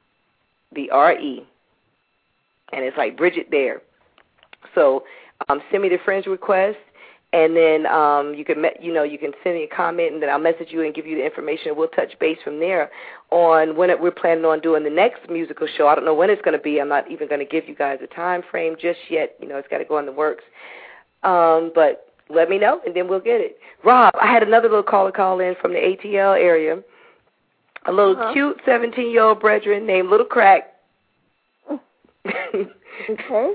B R E. And it's like Bridget there. So um, send me the friends request. And then um, you can, you know, you can send me a comment, and then I'll message you and give you the information. We'll touch base from there on when it, we're planning on doing the next musical show. I don't know when it's going to be. I'm not even going to give you guys a time frame just yet. You know, it's got to go in the works. Um, but let me know, and then we'll get it. Rob, I had another little caller call in from the A T L area. A little uh-huh. cute seventeen-year-old brethren named Little Crack. Okay.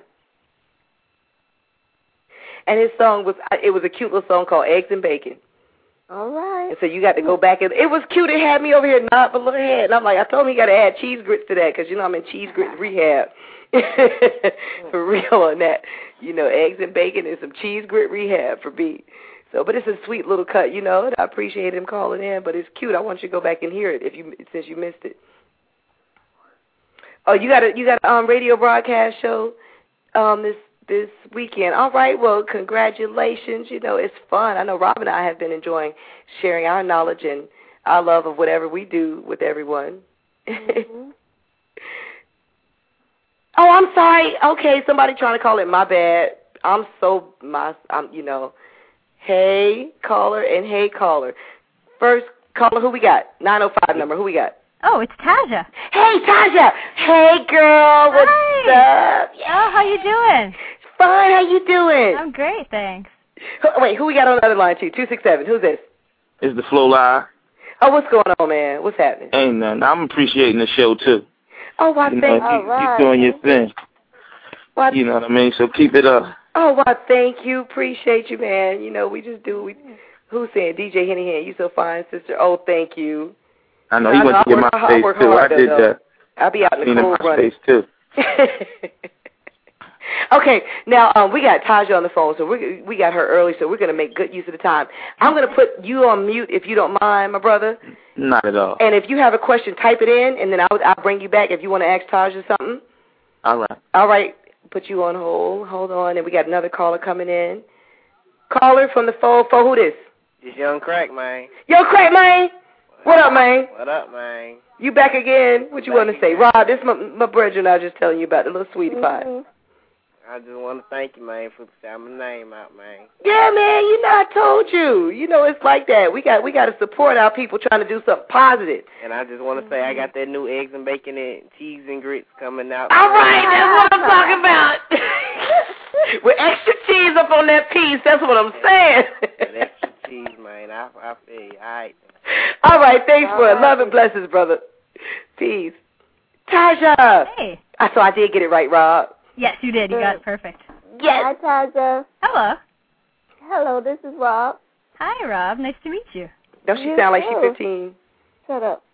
And his song was, it was a cute little song called Eggs and Bacon. All right. And so you got to go back. And it was cute. It had me over here nodding my little head. And I'm like, I told him he got to add cheese grits to that, because, you know, I'm in cheese grits rehab. For real on that. You know, eggs and bacon and some cheese grit rehab for B. So, but it's a sweet little cut, you know. And I appreciate him calling in, but it's cute. I want you to go back and hear it if you since you missed it. Oh, you got a you got a um, radio broadcast show um, this this weekend. All right, well, congratulations. You know, it's fun. I know Rob and I have been enjoying sharing our knowledge and our love of whatever we do with everyone. Mm-hmm. Oh, I'm sorry. Okay, somebody trying to call it. My bad. I'm so, my, I'm, you know. Hey, caller, and hey, caller. First caller, who we got? nine oh five number, who we got? Oh, it's Taja. Hey, Taja. Hey, girl. What's Hi. up? Yeah. Oh, how you doing? Fine. How you doing? I'm great, thanks. Wait, who we got on the other line, too? two six seven. Who's this? It's the Flow Live. Oh, what's going on, man? What's happening? Ain't nothing. I'm appreciating the show, too. Oh, why, you thank know, you. Keep, right. keep doing your thing. What? You know what I mean? So keep it up. Oh, well, thank you. Appreciate you, man. You know, we just do. We, who's saying? D J Henny Hen, you so fine, sister. Oh, thank you. I know. He I went know, to get my hard, space, too. Hard, I did though. that. I'll be out in the cold running. Space, too. Okay, now um, we got Taja on the phone, so we we got her early, so we're going to make good use of the time. I'm going to put you on mute if you don't mind, my brother. Not at all. And if you have a question, type it in, and then I'll, I'll bring you back if you want to ask Taja something. All right. All right, put you on hold. Hold on, and we got another caller coming in. Caller from the phone. For who this? It's Young Crack, man. Yo, Crack, man. What up, man? What up, man? You back again? What you want to say? Rob, this is my, my brethren I was just telling you about, the little sweetie pie. Mm-hmm. I just want to thank you, man, for saying my name out, man. Yeah, man, you know, I told you. You know, it's like that. We got we got to support our people trying to do something positive. And I just want to say I got that new eggs and bacon and cheese and grits coming out. All right, that's what I'm talking about. With extra cheese up on that piece, that's what I'm saying. With extra cheese, man. I, I feel you. All right. All right, thanks All for right. it. Love and blessings, brother. Peace. Taja. Hey. I so I did get it right, Rob. Yes, you did. You got it perfect. Yes. Hi, Taja. Hello. Hello, this is Rob. Hi, Rob. Nice to meet you. Don't she You sound like too. she's fifteen? Shut up.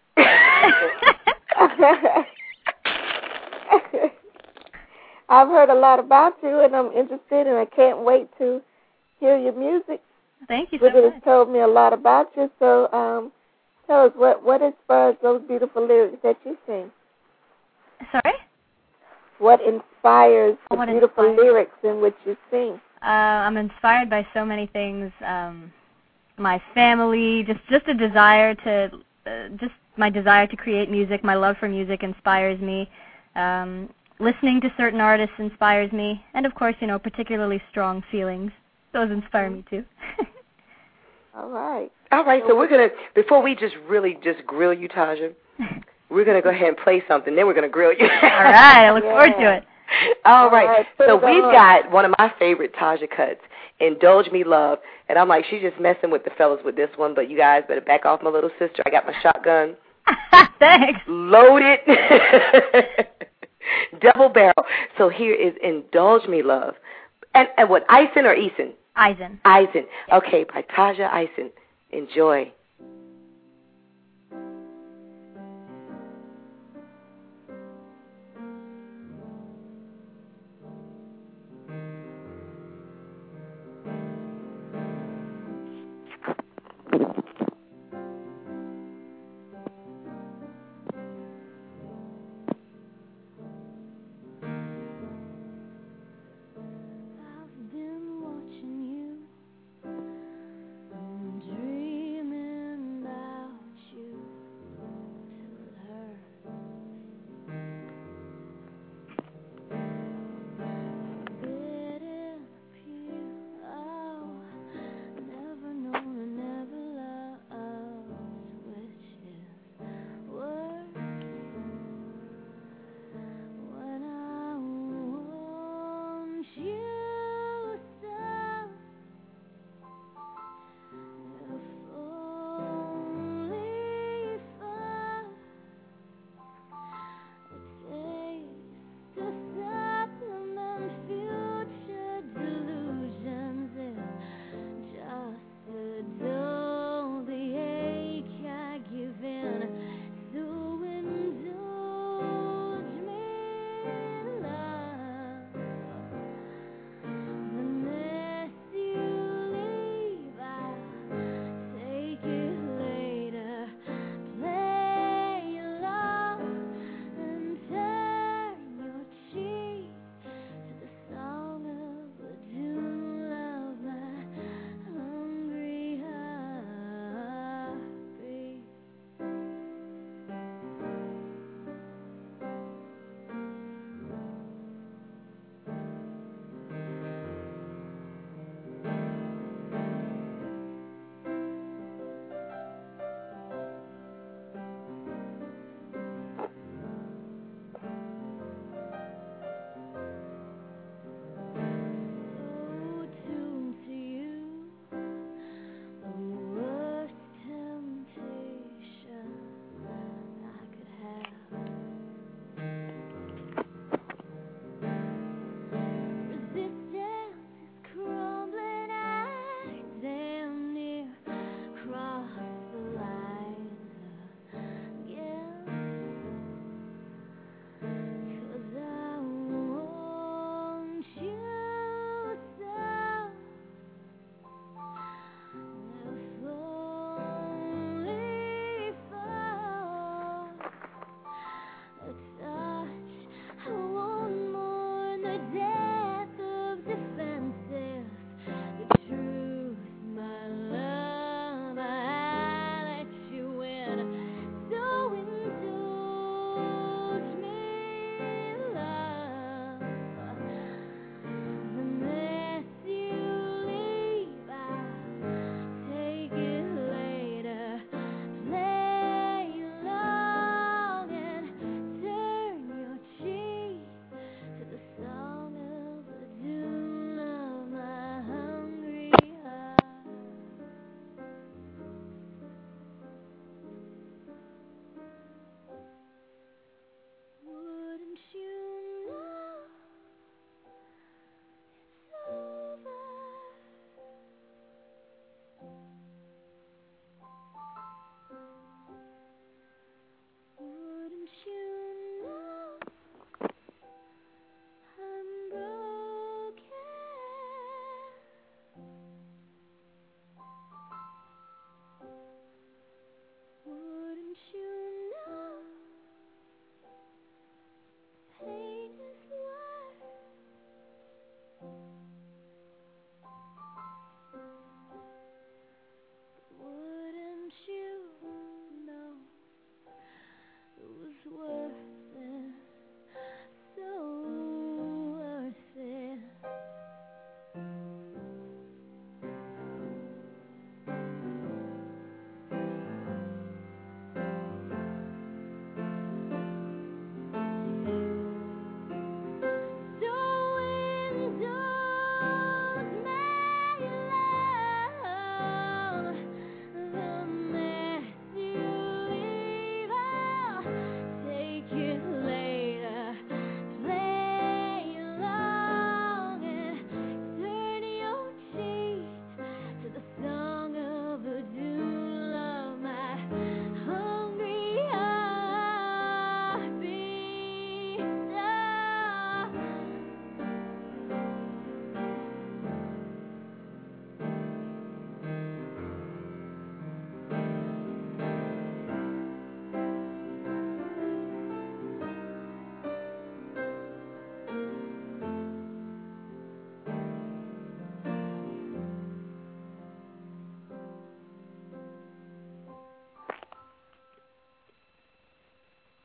I've heard a lot about you, and I'm interested, and I can't wait to hear your music. Thank you so Bridget much. has told me a lot about you, so um, tell us, what, what inspires those beautiful lyrics that you sing? Sorry? What inspires Oh, the what beautiful inspires? lyrics in which you sing? Uh, I'm inspired by so many things. Um, my family, just just a desire to, uh, just my desire to create music. My love for music inspires me. Um, listening to certain artists inspires me, and of course, you know, particularly strong feelings. Those inspire me too. All right. All right, so we're going to, before we just really just grill you, Taja, we're going to go ahead and play something, then we're going to grill you. All right, I look Yeah. forward to it. All All right, right, put so it we've on. got one of my favorite Taja cuts, Indulge Me Love, and I'm like, she's just messing with the fellas with this one, but you guys better back off, my little sister. I got my shotgun. Thanks. Loaded. Double barrel. So here is Indulge Me Love. And, and what, Eisen or Eason? Eisen. Eisen. Okay, by Taja Eisen. Enjoy. I've been watching you and dreaming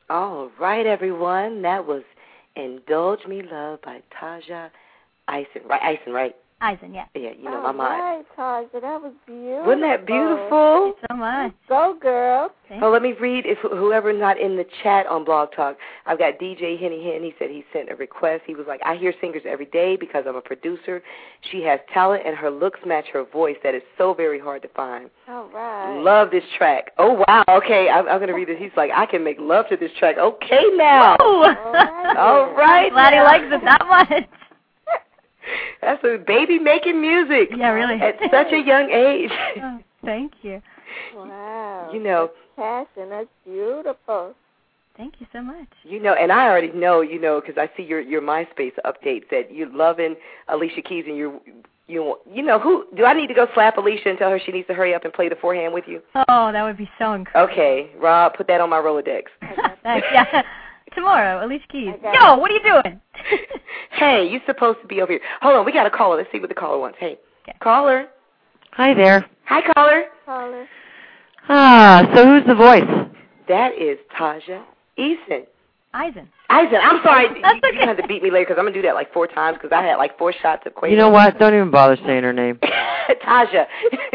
All right, everyone. That was Indulge Me Love by Taja Eisen. Right, Eisen, right? Eisen, yeah. Yeah, you know All my mind. right, Taja, that was beautiful. Wasn't that beautiful? Thank you so much. Go, girl. Oh, let me read if whoever's not in the chat on Blog Talk. I've got D J Henny Hen. He said he sent a request. He was like, I hear singers every day because I'm a producer. She has talent and her looks match her voice. That is so very hard to find. All right. Love this track. Oh, wow. Okay, I'm, I'm going to read this. He's like, I can make love to this track. Okay, now. All right. All right. Glad he likes it that much. That's a baby making music. Yeah, really. At such a young age. Oh, thank you. Wow. You know. Passion, that's beautiful. Thank you so much. You know, and I already know, you know, because I see your, your MySpace updates that you're loving Alicia Keys and you're, you you know, who, do I need to go slap Alicia and tell her she needs to hurry up and play the forehand with you? Oh, that would be so incredible. Okay, Rob, put that on my Rolodex. Thanks, yeah. Tomorrow, Alicia Keys. Yo, what are you doing? Hey, you're supposed to be over here. Hold on, we got a caller. Let's see what the caller wants. Hey, okay. Caller. Hi there. Hi, caller. Caller. Ah, so who's the voice? That is Taja Eisen. Eisen. Eisen. I'm sorry. That's you, okay. you have to beat me later because I'm going to do that like four times because I had like four shots of Quavo. You know what? Don't even bother saying her name. Taja.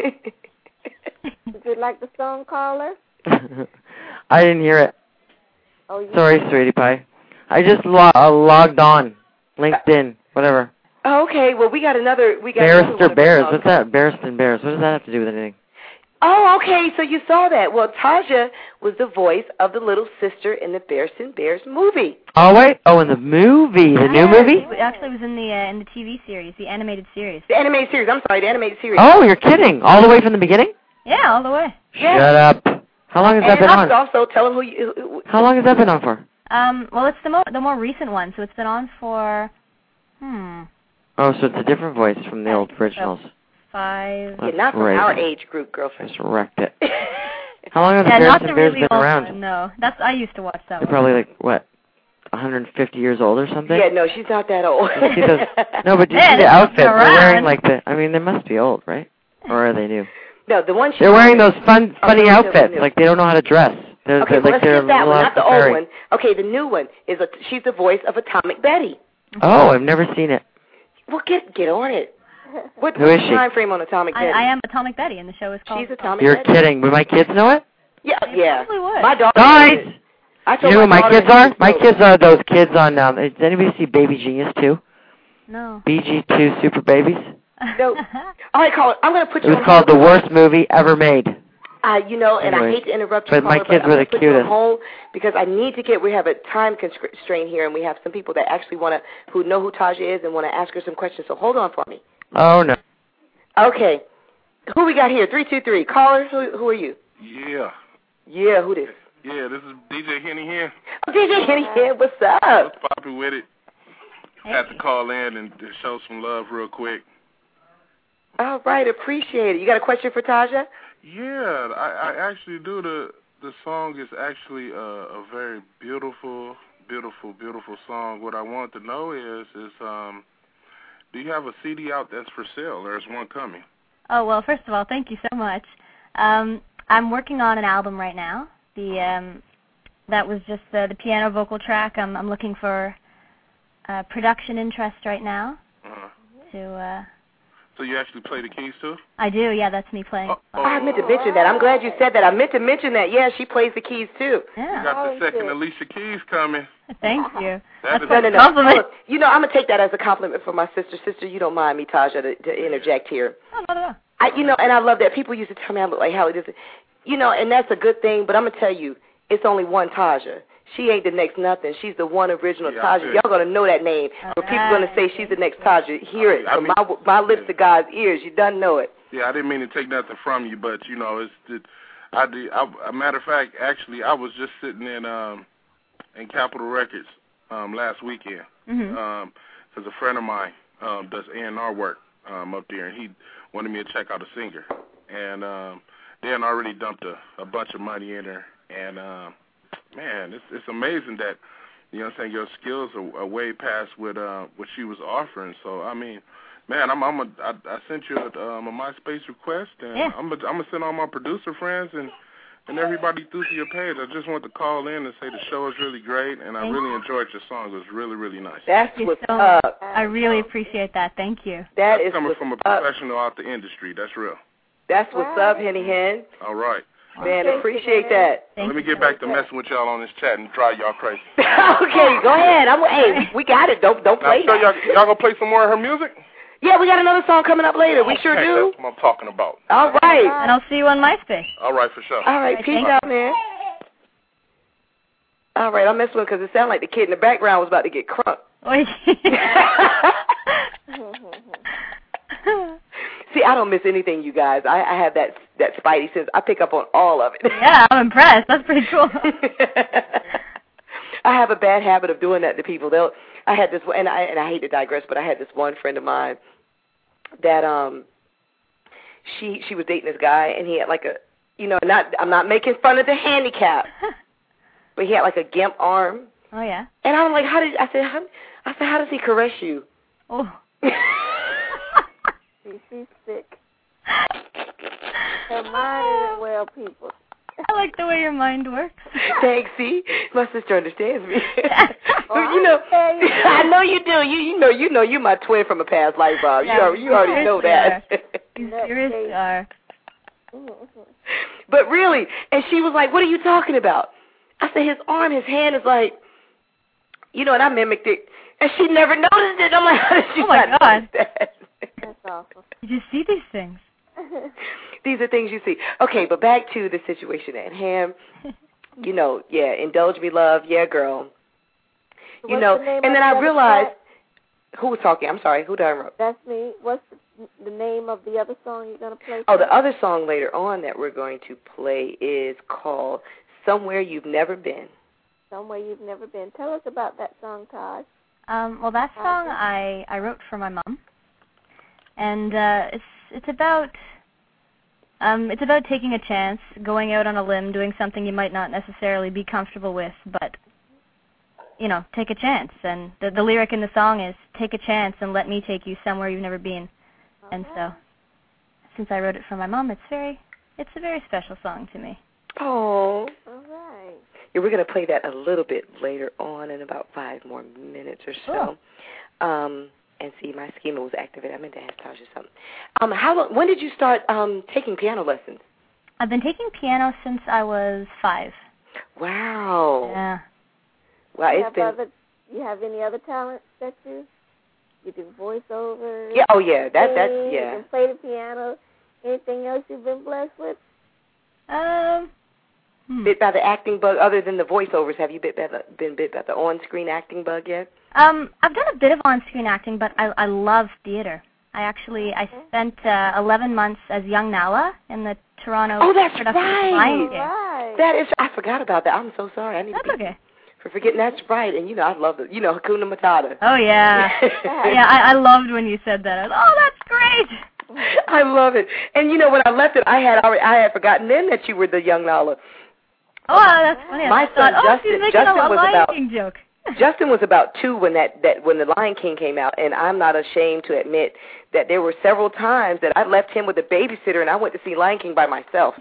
Did you like the song, Caller? I didn't hear it. Oh, you Sorry, sweetie pie. I just lo- uh, logged on. LinkedIn. Whatever. Oh, okay. Well, we got another. We got Barrister Bears. What's that? Barristan Bears. What does that have to do with anything? Oh, okay. So you saw that. Well, Taja was the voice of the little sister in the Barristan Bears movie. Oh, wait. Oh, in the movie. The new movie? It actually was in the uh, in the T V series, the animated series. The animated series. I'm sorry, the animated series. Oh, you're kidding. All the way from the beginning? Yeah, all the way. Yeah. Shut up. How long has and that been on? Also, tell them who you. Who, How long has that been on for? Um, well, it's the more the more recent one, so it's been on for, hmm. Oh, so it's a different voice from the old originals. Five. Yeah, not from Great. our age group, girlfriend. Just wrecked it. How long have the Yeah, not Barristan the Bears really been old around? one, no. That's I used to watch that They're one. probably like, what, one hundred fifty years old or something? Yeah, no, she's not that old. You see those, no, but do you Yeah, see the they're outfits? They're around. wearing like the, I mean, they must be old, right? Or are they new? No, the one she They're wearing those fun, Oh, funny no, no, outfits, no. like they don't know how to dress. They're, Okay, they're well, like let's they're get that one, not the old Safari. one. Okay, the new one is a. She's the voice of Atomic Betty. Oh, I've never seen it. Well, get get on it. What, Who what's is the she? time frame on Atomic I, Betty? I am Atomic Betty, and the show is called. She's Atomic You're Betty. kidding. Would my kids know it? Yeah, They yeah. probably would. My daughter. Guys! knows it. I You told know who my daughter kids are? she My knows kids are those kids on, um, does anybody see Baby Genius two? No. B G two Super Babies? No. All right, caller. I'm going to put It you was on called hold. the worst movie ever made. Uh, you know, and Anyway, I hate to interrupt you, but my caller, kids but were I'm the gonna put you on cutest. hold because I need to get. We have a time constraint here, and we have some people that actually want to, who know who Taja is, and want to ask her some questions. So hold on for me. Oh, no. Okay. Who we got here? Three two three. Caller. Who who are you? Yeah. Yeah. Who this? Yeah, this is D J Henny here. Oh, D J Henny here. What's up? What's poppin' with it? I had to call in and to show some love real quick. All right. Appreciate it. You got a question for Taja? Yeah, I, I actually do. The the song is actually a, a very beautiful, beautiful, beautiful song. What I want to know is, is um, do you have a C D out that's for sale, or is one coming? Oh, well, first of all, thank you so much. Um, I'm working on an album right now. The um, that was just the, the piano vocal track. I'm I'm looking for uh, production interest right now. Uh-huh. To uh, So you actually play the keys too? I do, yeah. That's me playing. Oh, Oh, I meant to mention that. I'm glad you said that. I meant to mention that. Yeah, she plays the keys too. Yeah. You got the second Alicia Keys coming. Thank you. That That's is No, no, a no. compliment. Look, you know, I'm gonna take that as a compliment for my sister. Sister, you don't mind me, Taja, to, to interject here. Oh, not at all. I, you know, and I love that people used to tell me I look like Halle. This, you know, and that's a good thing. But I'm gonna tell you, it's only one Taja. She ain't the next nothing. She's the one original Yeah, Taja. Y'all gonna know that name. But people gonna say she's the next Taja. Hear it I from mean- my my lips to God's ears. You done know it. Yeah, I didn't mean to take nothing from you, but you know, it's it, I did. I, a matter of fact, actually, I was just sitting in um in Capitol Records um last weekend Mm-hmm. um because a friend of mine um does A and R work um up there, and he wanted me to check out a singer, and um they had already dumped a, a bunch of money in her, and um man, it's it's amazing that, you know what I'm saying, your skills are, are way past what uh what she was offering. So I mean, man, I'm I'm a, I, I sent you a, um, a MySpace request, and Yeah. I'm a, I'm gonna send all my producer friends and and everybody through to your page. I just want to call in and say the show is really great, and I Thank really you. enjoyed your song. It was really, really nice. That's Thank you what's so up. much. I really appreciate that. Thank you. That That's is coming what's from a up. professional out the industry. That's real. That's what's up, Henny Hen. All right. Man, appreciate that. Let me get back to messing with y'all on this chat and drive y'all crazy. Okay, go ahead. I'm, hey, we, we got it. Don't don't Now, play so that. y'all, y'all gonna play some more of her music? Yeah, we got another song coming up later. We sure Okay, do. That's what I'm talking about. All right. And I'll see you on MySpace. All right, for sure. All right, Right, peace thank out, man. All right, I'm messing with because it sounded like the kid in the background was about to get crunk. See, I don't miss anything, you guys. I, I have that that spidey sense. I pick up on all of it. Yeah, I'm impressed. That's pretty cool. I have a bad habit of doing that to people. They'll. I had this, and I and I hate to digress, but I had this one friend of mine that um, she she was dating this guy, and he had like a, you know, not I'm not making fun of the handicap, but he had like a gimp arm. Oh yeah. And I'm like, how did I said? How, I said, how does he caress you? Oh. She's sick. Her mind isn't well, people. I like the way your mind works. Thanks, see? My sister understands me. Oh, you know, I, I know you do. You you know you know you my twin from a past life, Bob. Yeah, you already, you already know that. You seriously are. But really, and she was like, "What are you talking about?" I said, "His arm, his hand is like, you know," and I mimicked it, and she never noticed it. I'm like, "How did you oh my not God. notice that?" That's awful. You just see these things. These are things you see. Okay, but back to the situation at hand. You know, yeah, indulge me, love, yeah, girl. You What's know, the name and then of the I other realized track? who was talking. I'm sorry, who did I wrote? That's me. What's the, the name of the other song you're gonna play? Oh, the other song later on that we're going to play is called "Somewhere You've Never Been." Somewhere You've Never Been. Tell us about that song, Todd. Um, well, that song I, I wrote for my mom, and uh, it's it's about um, it's about taking a chance, going out on a limb, doing something you might not necessarily be comfortable with, but you know, take a chance. And the the lyric in the song is "Take a chance and let me take you somewhere you've never been." Okay. And so, since I wrote it for my mom, it's very it's a very special song to me. Oh. All right. Yeah, we're going to play that a little bit later on in about five more minutes or so. Oh. Um, and see, my schema was activated. I meant to ask Tasha something. Um, how long, when did you start um, taking piano lessons? I've been taking piano since I was five. Wow. Yeah. Wow, you it's have been. Other, you have any other talents that you you do voiceovers? Yeah. Oh, yeah. That that's sing, yeah. You can play the piano. Anything else you've been blessed with? Um. Hmm. Bit by the acting bug, other than the voiceovers, have you bit by the, been bit by the on-screen acting bug yet? Um, I've done a bit of on-screen acting, but I, I love theater. I actually I spent uh, eleven months as young Nala in the Toronto. Oh, that's production right. of Lion King. Right. That is. I forgot about that. I'm so sorry. I need That's to be okay. for forgetting. That's right. And you know, I love it. You know, Hakuna Matata. Oh yeah, yeah. I, I loved when you said that. I was, oh, that's great. I love it. And you know, when I left it, I had already I had forgotten then that you were the young Nala. Oh, that's funny. My I son thought, oh, Justin, she's making Justin a was Lion about King joke. Justin was about two when that, that when the Lion King came out, and I'm not ashamed to admit that there were several times that I left him with a babysitter and I went to see Lion King by myself.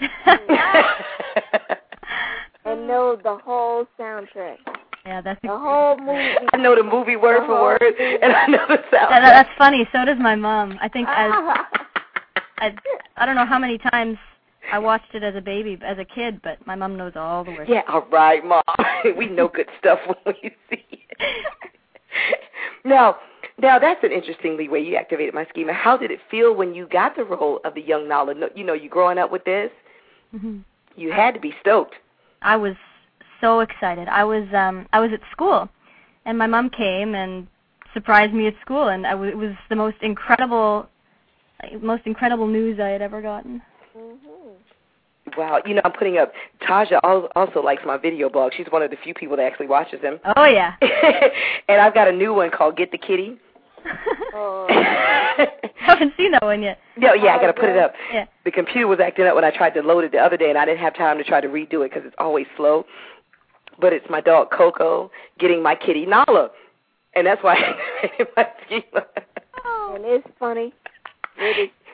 And know the whole soundtrack. Yeah, that's the whole movie. I know the movie word for word, and I know the soundtrack. That, that's funny. So does my mom. I think as I I don't know how many times I watched it as a baby, as a kid, but my mom knows all the words. Yeah, all right, Mom. We know good stuff when we see it. Now, now that's an interesting way you activated my schema. How did it feel when you got the role of the young Nala? You know, you growing up with this, mm-hmm. You had to be stoked. I was so excited. I was um I was at school, and my mom came and surprised me at school, and I w- it was the most incredible, most incredible news I had ever gotten. Mm-hmm. Wow, you know, I'm putting up, Taja also likes my video blog. She's one of the few people that actually watches them. Oh, yeah. And I've got a new one called Get the Kitty. Oh. I haven't seen that one yet. No, yeah, I got to put it up. Yeah. The computer was acting up when I tried to load it the other day, and I didn't have time to try to redo it because it's always slow. But it's my dog, Coco, getting my kitty, Nala. And that's why I made my schema. Oh. And it's funny. It is.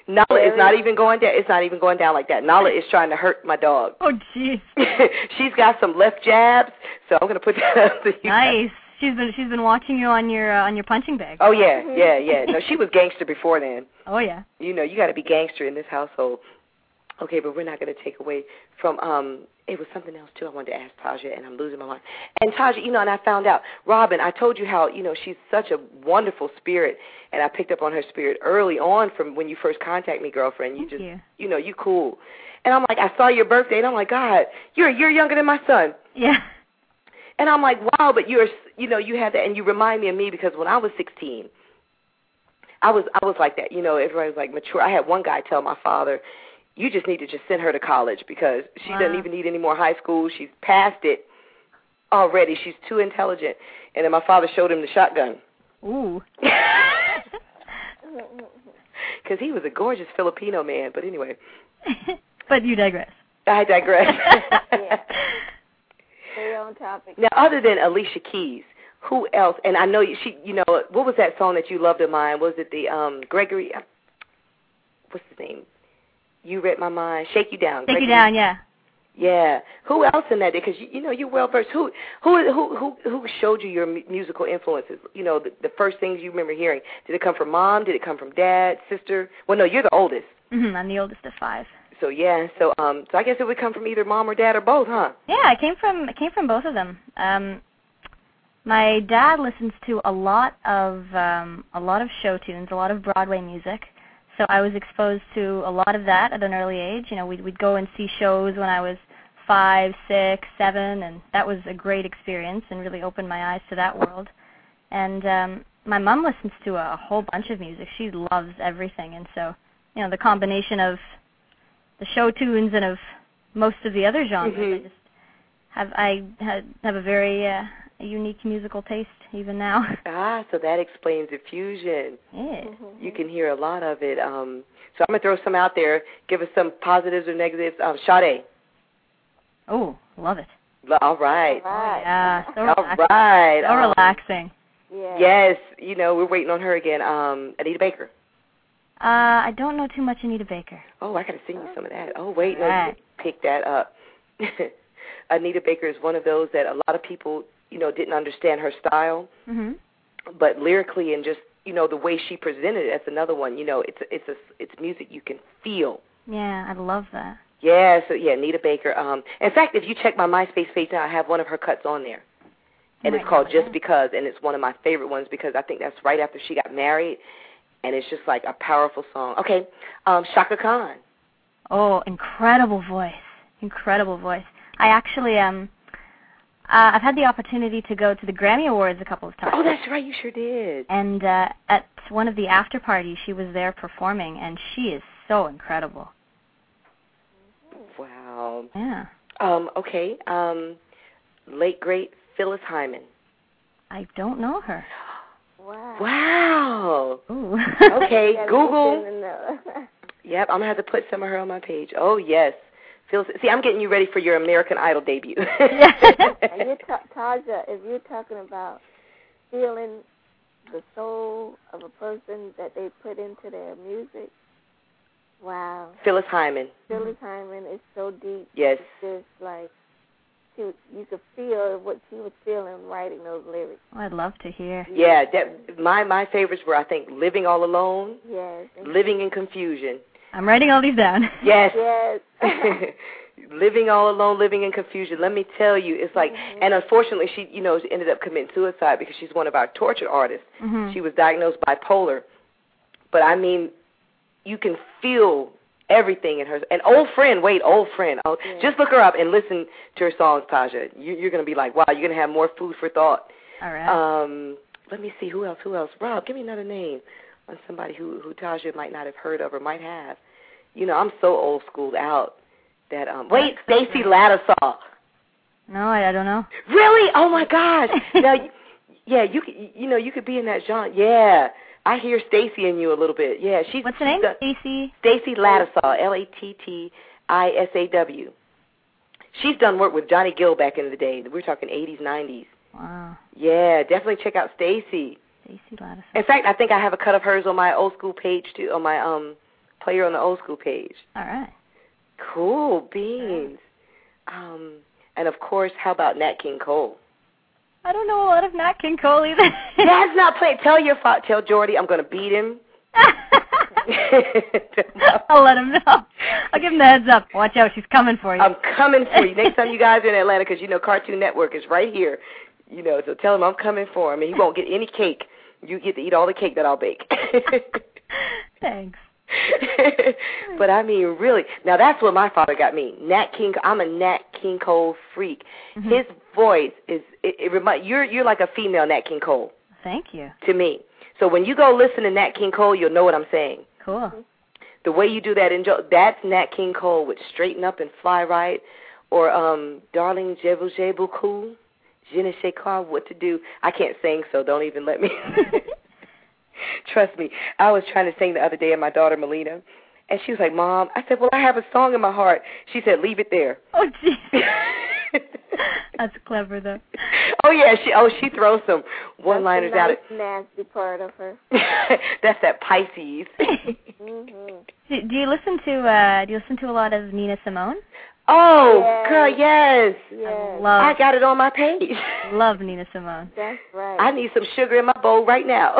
Nala is not even going down. It's not even going down like that. Nala is trying to hurt my dog. Oh, jeez. She's got some left jabs, so I'm going to put that up to you. Nice. She's been she's been watching you on your uh, on your punching bag. Oh yeah, yeah, yeah. No, she was gangster before then. Oh yeah. You know, you got to be gangster in this household. Okay, but we're not going to take away from, um, it was something else, too, I wanted to ask Taja, and I'm losing my mind. And Taja, you know, and I found out, Robin, I told you how, you know, she's such a wonderful spirit, and I picked up on her spirit early on from when you first contacted me, girlfriend. You Thank just, you. you know, you cool. And I'm like, I saw your birthday, and I'm like, God, you're you're younger than my son. Yeah. And I'm like, wow, but you're, you know, you had that, and you remind me of me because when I was sixteen, I was I was like that. You know, everybody was like mature. I had one guy tell my father, you just need to just send her to college because she wow. doesn't even need any more high school. She's past it already. She's too intelligent. And then my father showed him the shotgun. Ooh. Because he was a gorgeous Filipino man. But anyway. But you digress. I digress. Yeah. Stay on topic. Now, other than Alicia Keys, who else? And I know you, she, you know, what was that song that you loved of mine? Was it the um, Gregory? What's his name? You Read My Mind. Shake You Down. Shake Gregory. You Down, yeah. Yeah. Who else in that? Because you, you know you're well versed. Who who who who who showed you your mu- musical influences? You know the, the first things you remember hearing. Did it come from mom? Did it come from dad? Sister? Well, no, you're the oldest. Mm-hmm, I'm the oldest of five. So yeah. So um. So I guess it would come from either mom or dad or both, huh? Yeah, it came from it came from both of them. Um, my dad listens to a lot of um a lot of show tunes, a lot of Broadway music. So I was exposed to a lot of that at an early age. You know, we'd, we'd go and see shows when I was five, six, seven, and that was a great experience and really opened my eyes to that world. And um, my mom listens to a whole bunch of music. She loves everything. And so, you know, the combination of the show tunes and of most of the other genres, mm-hmm. I just have, I have, have a very uh, unique musical taste even now. Ah, so that explains the fusion. Yeah. Mm-hmm. You can hear a lot of it. Um, so I'm going to throw some out there. Give us some positives or negatives. Um, Sade. Oh, love it. All right. All right. Yeah, so All relaxing. right. So um, relaxing. Yeah. Yes. You know, we're waiting on her again. Um, Anita Baker. Uh, I don't know too much Anita Baker. Oh, I got to sing you some of that. Oh, wait. No, right. you pick that up. Anita Baker is one of those that a lot of people, you know, didn't understand her style. Mm-hmm. But lyrically and just, you know, the way she presented it, that's another one. You know, it's it's a, it's music you can feel. Yeah, I love that. Yeah, so yeah, Anita Baker. Um, in fact, if you check my MySpace page now, I have one of her cuts on there, and right it's called now, Just Because, and it's one of my favorite ones because I think that's right after she got married, and it's just like a powerful song. Okay, um, Shaka Khan. Oh, incredible voice, incredible voice. I actually um. Uh, I've had the opportunity to go to the Grammy Awards a couple of times. Oh, that's right, you sure did. And uh, at one of the after parties, she was there performing, and she is so incredible. Wow. Yeah. Um, okay, um, late, great Phyllis Hyman. I don't know her. Wow. Wow. Ooh. Okay, Yeah, Google. Google. Yep, I'm going to have to put some of her on my page. Oh, yes. Phyllis, see, I'm getting you ready for your American Idol debut. And you're ta- Taja, if you're talking about feeling the soul of a person that they put into their music, wow. Phyllis Hyman. Phyllis Hyman is so deep. Yes. It's just like, she, you could feel what she was feeling writing those lyrics. Oh, I'd love to hear. Yeah, that, my, my favorites were, I think, Living All Alone, Yes. Living in Confusion. I'm writing all these down. Yes. Yes. Living all alone, living in confusion. Let me tell you, it's like, mm-hmm. and unfortunately, she, you know, she ended up committing suicide because she's one of our tortured artists. Mm-hmm. She was diagnosed bipolar. But I mean, you can feel everything in her. An old friend, wait, old friend. Oh, yeah. Just look her up and listen to her songs, Taja. You, you're going to be like, wow, you're going to have more food for thought. All right. Um, let me see, who else, who else? Rob, give me another name on somebody who, who Taja might not have heard of or might have. You know, I'm so old schooled out that, um, wait, Stacey Lattisaw. No, I, I don't know. Really? Oh, my gosh. Now, yeah, you could, you know, you could be in that genre. Yeah. I hear Stacey in you a little bit. Yeah, she's. What's her name? Stacey? Stacey Lattisaw, L A T T I S A W. She's done work with Johnny Gill back in the day. We're talking eighties, nineties. Wow. Yeah, definitely check out Stacey. Stacey Lattisaw. In fact, I think I have a cut of hers on my old school page too, on my um player on the old school page. All right. Cool beans. Um, and of course, how about Nat King Cole? I don't know a lot of Nat King Cole either. Dad's not playing. Tell your fa- tell Jordy I'm going to beat him. I'll let him know. I'll give him the heads up. Watch out, she's coming for you. I'm coming for you. Next time you guys are in Atlanta, because you know Cartoon Network is right here. You know, so tell him I'm coming for him, and he won't get any cake. You get to eat all the cake that I'll bake. Thanks. But I mean, really, now that's what my father got me. Nat King. I'm a Nat King Cole freak. Mm-hmm. His voice is it, it remind you're you're like a female Nat King Cole. Thank you. To me. So when you go listen to Nat King Cole, you'll know what I'm saying. Cool. The way you do that, enjoy, that's Nat King Cole with Straighten Up and Fly Right, or um, Darling, je vous j'ai beaucoup, je ne sais quoi, what to do. I can't sing, so don't even let me. Trust me. I was trying to sing the other day, and my daughter Melina, and she was like, Mom, I said, well, I have a song in my heart. She said, leave it there. Oh, geez. That's clever, though. Oh, yeah. She oh she throws some one-liners That's out. That's the nasty part of her. That's that Pisces. Mm-hmm. do, do you listen to uh, Do you listen to a lot of Nina Simone? Oh, yes. girl, yes. yes. I, love, I got it on my page. Love Nina Simone. That's right. I need some sugar in my bowl right now.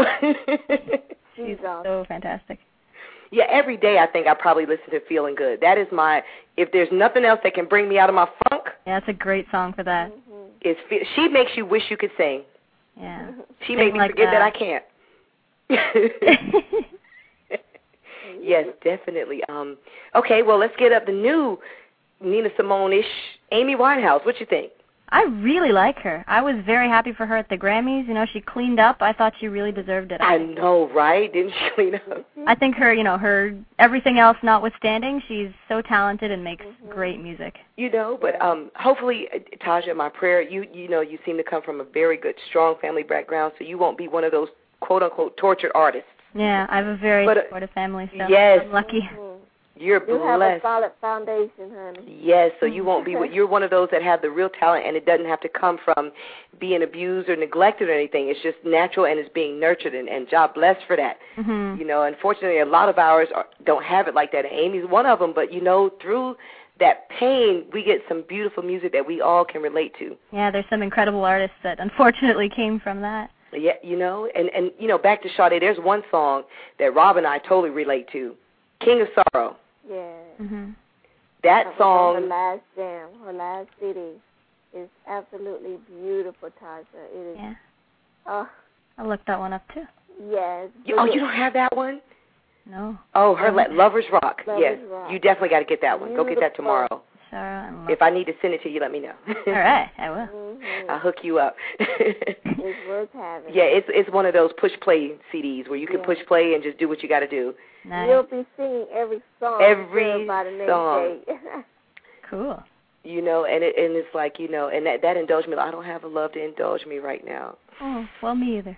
She's so fantastic. Yeah, every day I think I probably listen to Feeling Good. That is my, if there's nothing else that can bring me out of my funk. Yeah, that's a great song for that. Mm-hmm. It's, she makes you wish you could sing. Yeah. She made me like forget that. that I can't. Yes, definitely. Um, okay, well, let's get up the new Nina Simone-ish Amy Winehouse. What you think? I really like her. I was very happy for her at the Grammys. You know, she cleaned up. I thought she really deserved it. I, I know, right? Didn't she clean up? I think her, you know, her everything else notwithstanding, she's so talented and makes mm-hmm. great music. You know, but um, hopefully, Taja, my prayer, you you know, you seem to come from a very good, strong family background, so you won't be one of those quote-unquote tortured artists. Yeah, I have a very but, uh, supportive family, so yes. I'm lucky. Mm-hmm. You're you blessed. have a solid foundation, honey. Yes, so you won't be. You're one of those that have the real talent, and it doesn't have to come from being abused or neglected or anything. It's just natural, and it's being nurtured, and, and God bless for that. Mm-hmm. You know, unfortunately, a lot of ours are, don't have it like that, and Amy's one of them. But you know, through that pain, we get some beautiful music that we all can relate to. Yeah, there's some incredible artists that unfortunately came from that. Yeah, you know, and and you know, back to Sade, there's one song that Rob and I totally relate to, "King of Sorrow." Yeah. Mm-hmm. That her, song. Her last jam, her last C D is absolutely beautiful, Tasha. It is. Yeah. Oh. I looked that one up too. Yes. You, oh, you don't have that one? No. Oh, her le- Lovers Rock. Lovers yes, Rock. You definitely got to get that one. Beautiful. Go get that tomorrow. Sarah and if I need to send it to you, let me know. All right, I will. Mm-hmm. I'll hook you up. It's worth having. Yeah, it's it's one of those push play C Ds where you can yeah. push play and just do what you got to do. Nice. You'll be singing every song. Every by the next song. Day. Cool. You know, and it and it's like, you know, and that that indulge me. I don't have a love to indulge me right now. Oh, well, me either.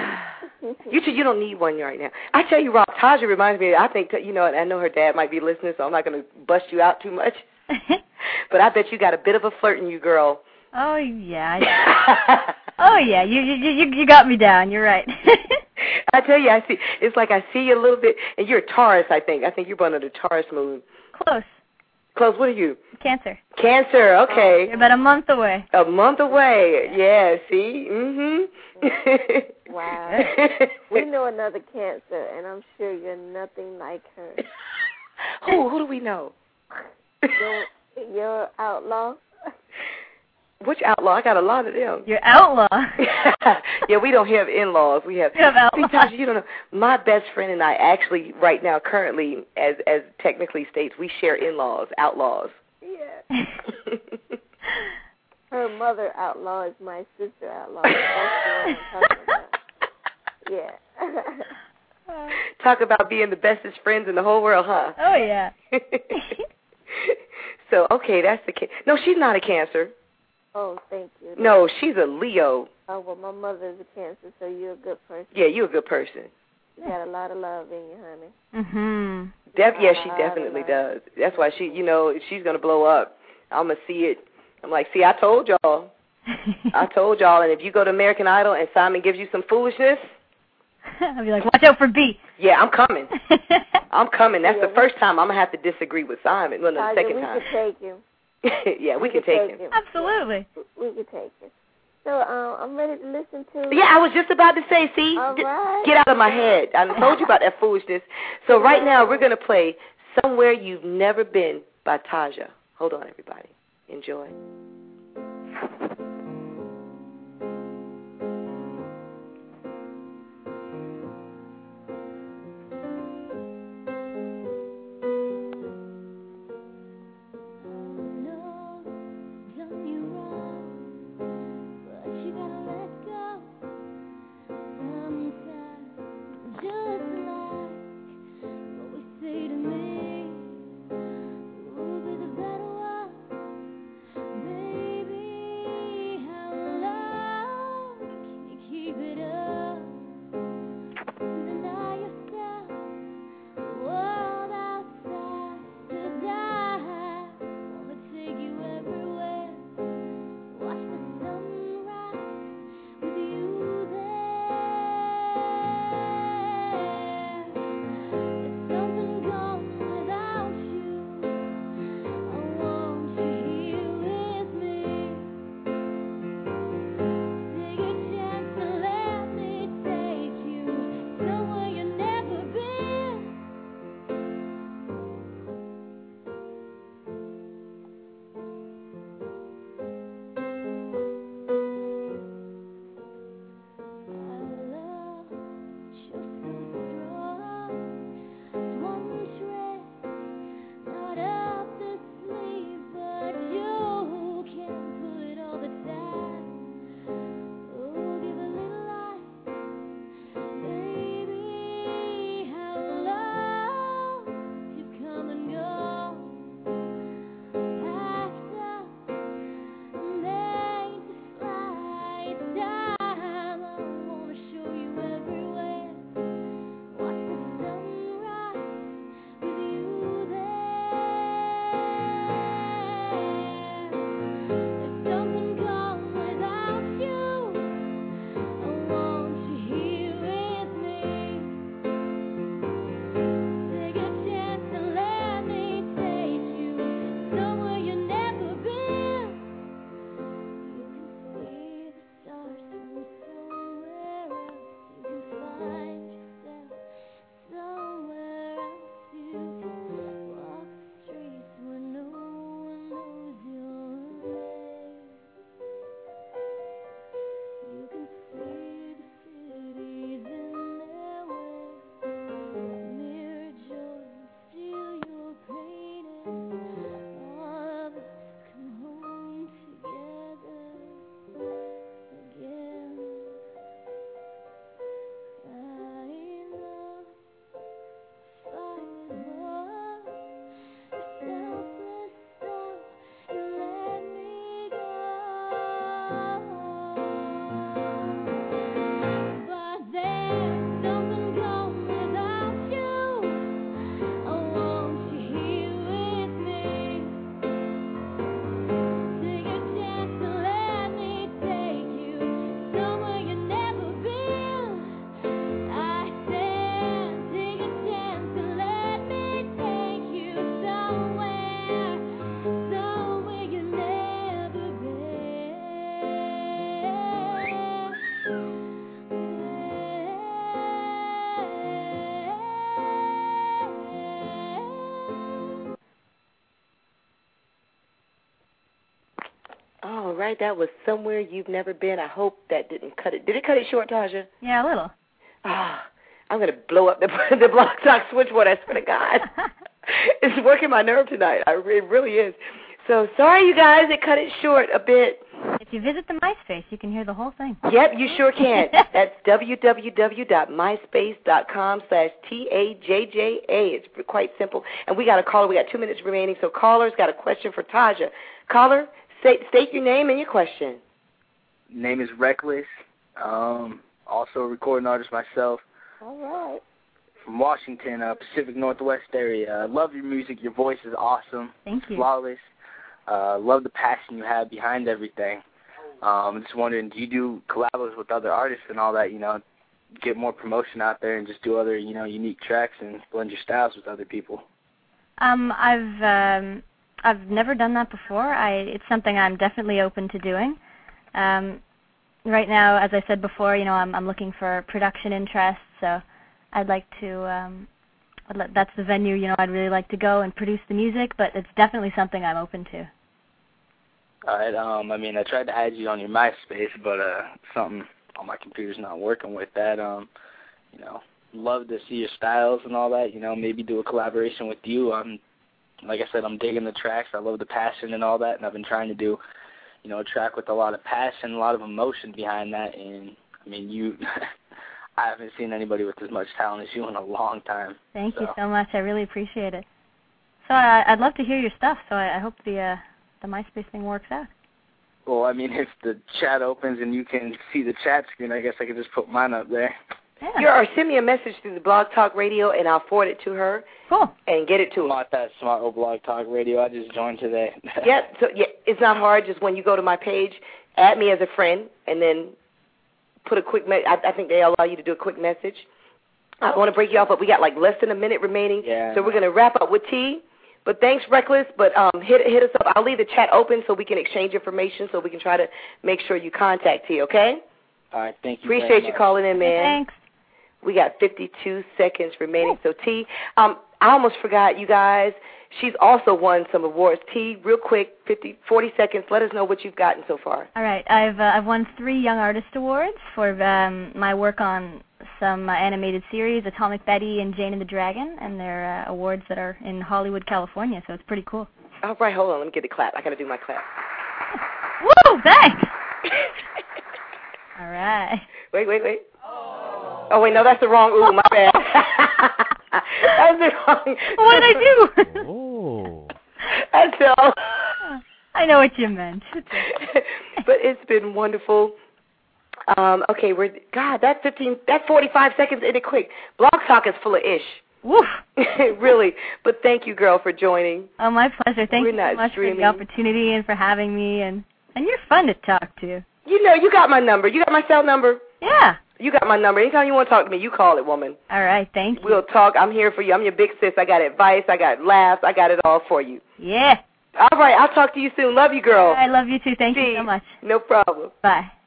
you you don't need one right now. I tell you, Rob, Taja reminds me. I think you know. I know her dad might be listening, so I'm not going to bust you out too much. But I bet you got a bit of a flirt in you, girl. Oh yeah. oh yeah. You you you you got me down. You're right. I tell you, I see. It's like I see you a little bit, and you're a Taurus. I think. I think you're born under Taurus moon. Close. Close. What are you? Cancer. Cancer. Okay. You're about a month away. A month away. Yeah. See. Mhm. Wow. We know another Cancer, and I'm sure you're nothing like her. Who? Who do we know? Your, your outlaw. Which outlaw? I got a lot of them. Your outlaw. Yeah, we don't have in-laws. We have. You have outlaws. Tasha, you don't know. My best friend and I actually, right now, currently, as as technically states, we share in-laws, outlaws. Yeah. Her mother outlaw is my sister outlaw. That's the one I'm talking about. Yeah. Talk about being the bestest friends in the whole world, huh? Oh yeah. So okay, that's the case. No, she's not a Cancer. Oh, thank you. No, she's a Leo. Oh, well, my mother's a Cancer, so you're a good person. Yeah, you're a good person. You got a lot of love in you, honey. Mhm. Def- yeah, she definitely does. That's why she, you know, if she's gonna blow up, I'm gonna see it. I'm like, see, I told y'all. I told y'all. And if you go to American Idol and Simon gives you some foolishness, I'll be like, watch out for B. Yeah, I'm coming. I'm coming. That's yeah, the first time I'm going to have to disagree with Simon. Well, no, the second we time. We could take him. yeah, we, we can take, take him. him. Absolutely. We could take him. So uh, I'm ready to listen to... Yeah, I was just about to say, see, All right. get out of my head. I told you about that foolishness. So right now we're going to play Somewhere You've Never Been by Taja. Hold on, everybody. Enjoy. All right, that was Somewhere You've Never Been. I hope that didn't cut it. Did it cut it short, Taja? Yeah, a little. Ah, I'm going to blow up the, the Block Talk switchboard, I swear to God. It's working my nerve tonight. I, it really is. So sorry, you guys, it cut it short a bit. If you visit the MySpace, you can hear the whole thing. Yep, you sure can. That's www.myspace.com slash T A J J A. It's quite simple. And we got a caller. We got two minutes remaining. So caller's got a question for Taja. Caller, say, state your name and your question. Name is Reckless. Um, also a recording artist myself. All right. From Washington, uh, Pacific Northwest area. I uh, love your music. Your voice is awesome. Thank you. Flawless. Uh, love the passion you have behind everything. Um, I'm just wondering, do you do collabs with other artists and all that, you know, get more promotion out there and just do other, you know, unique tracks and blend your styles with other people? Um, I've um, I've never done that before. I it's something I'm definitely open to doing. Um, right now, as I said before, you know, I'm I'm looking for production interests, so I'd like to. Um, I'd let, that's the venue, you know, I'd really like to go and produce the music, but it's definitely something I'm open to. All right. Um, I mean, I tried to add you on your MySpace, but uh, something on my computer's not working with that. Um, you know, love to see your styles and all that. You know, maybe do a collaboration with you. Um, like I said, I'm digging the tracks. I love the passion and all that, and I've been trying to do, you know, a track with a lot of passion, a lot of emotion behind that. And I mean, you, I haven't seen anybody with as much talent as you in a long time. Thank so. you so much. I really appreciate it. So I, I'd love to hear your stuff. So I, I hope the uh, the MySpace thing works out. Well, I mean, if the chat opens and you can see the chat screen, I guess I could just put mine up there. Yeah. Yeah, or send me a message through the Blog Talk Radio, and I'll forward it to her. Cool. And get it to her. I'm not that smart with Blog Talk Radio. I just joined today. yeah, so yeah, it's not hard. Just when you go to my page, add me as a friend, and then put a quick me- I, I think they allow you to do a quick message. I don't want to break you off, but we got like less than a minute remaining. Yeah. So we're going to wrap up with T. But thanks, Reckless. But um, hit hit us up. I'll leave the chat open so we can exchange information, so we can try to make sure you contact T, okay? All right, thank you. Appreciate you calling in, man. Thanks. We got fifty-two seconds remaining. So, T, um, I almost forgot, you guys. She's also won some awards. T, real quick, fifty, forty seconds. Let us know what you've gotten so far. All right. I've uh, I've won three Young Artist Awards for um, my work on some uh, animated series, Atomic Betty and Jane and the Dragon, and they're uh, awards that are in Hollywood, California, so it's pretty cool. All right, hold on. Let me get the clap. I got to do my clap. Woo! Thanks! All right. Wait, wait, wait. Oh. oh, wait, no, that's the wrong ooh, my bad. That's the wrong. What did I do? Oh. That's all. I know what you meant. But it's been wonderful. Um, okay, we're God. That fifteen, that forty-five seconds ended quick. Blog Talk is full of ish. Woof. Really. But thank you, girl, for joining. Oh, my pleasure. Thank we're you so much streaming. for the opportunity and for having me. And and you're fun to talk to. You know, you got my number. You got my cell number. Yeah. You got my number. Anytime you want to talk to me, you call it, woman. All right. Thank you. We'll talk. I'm here for you. I'm your big sis. I got advice. I got laughs. I got it all for you. Yeah. All right. I'll talk to you soon. Love you, girl. I love you too. Thank See, you so much. No problem. Bye.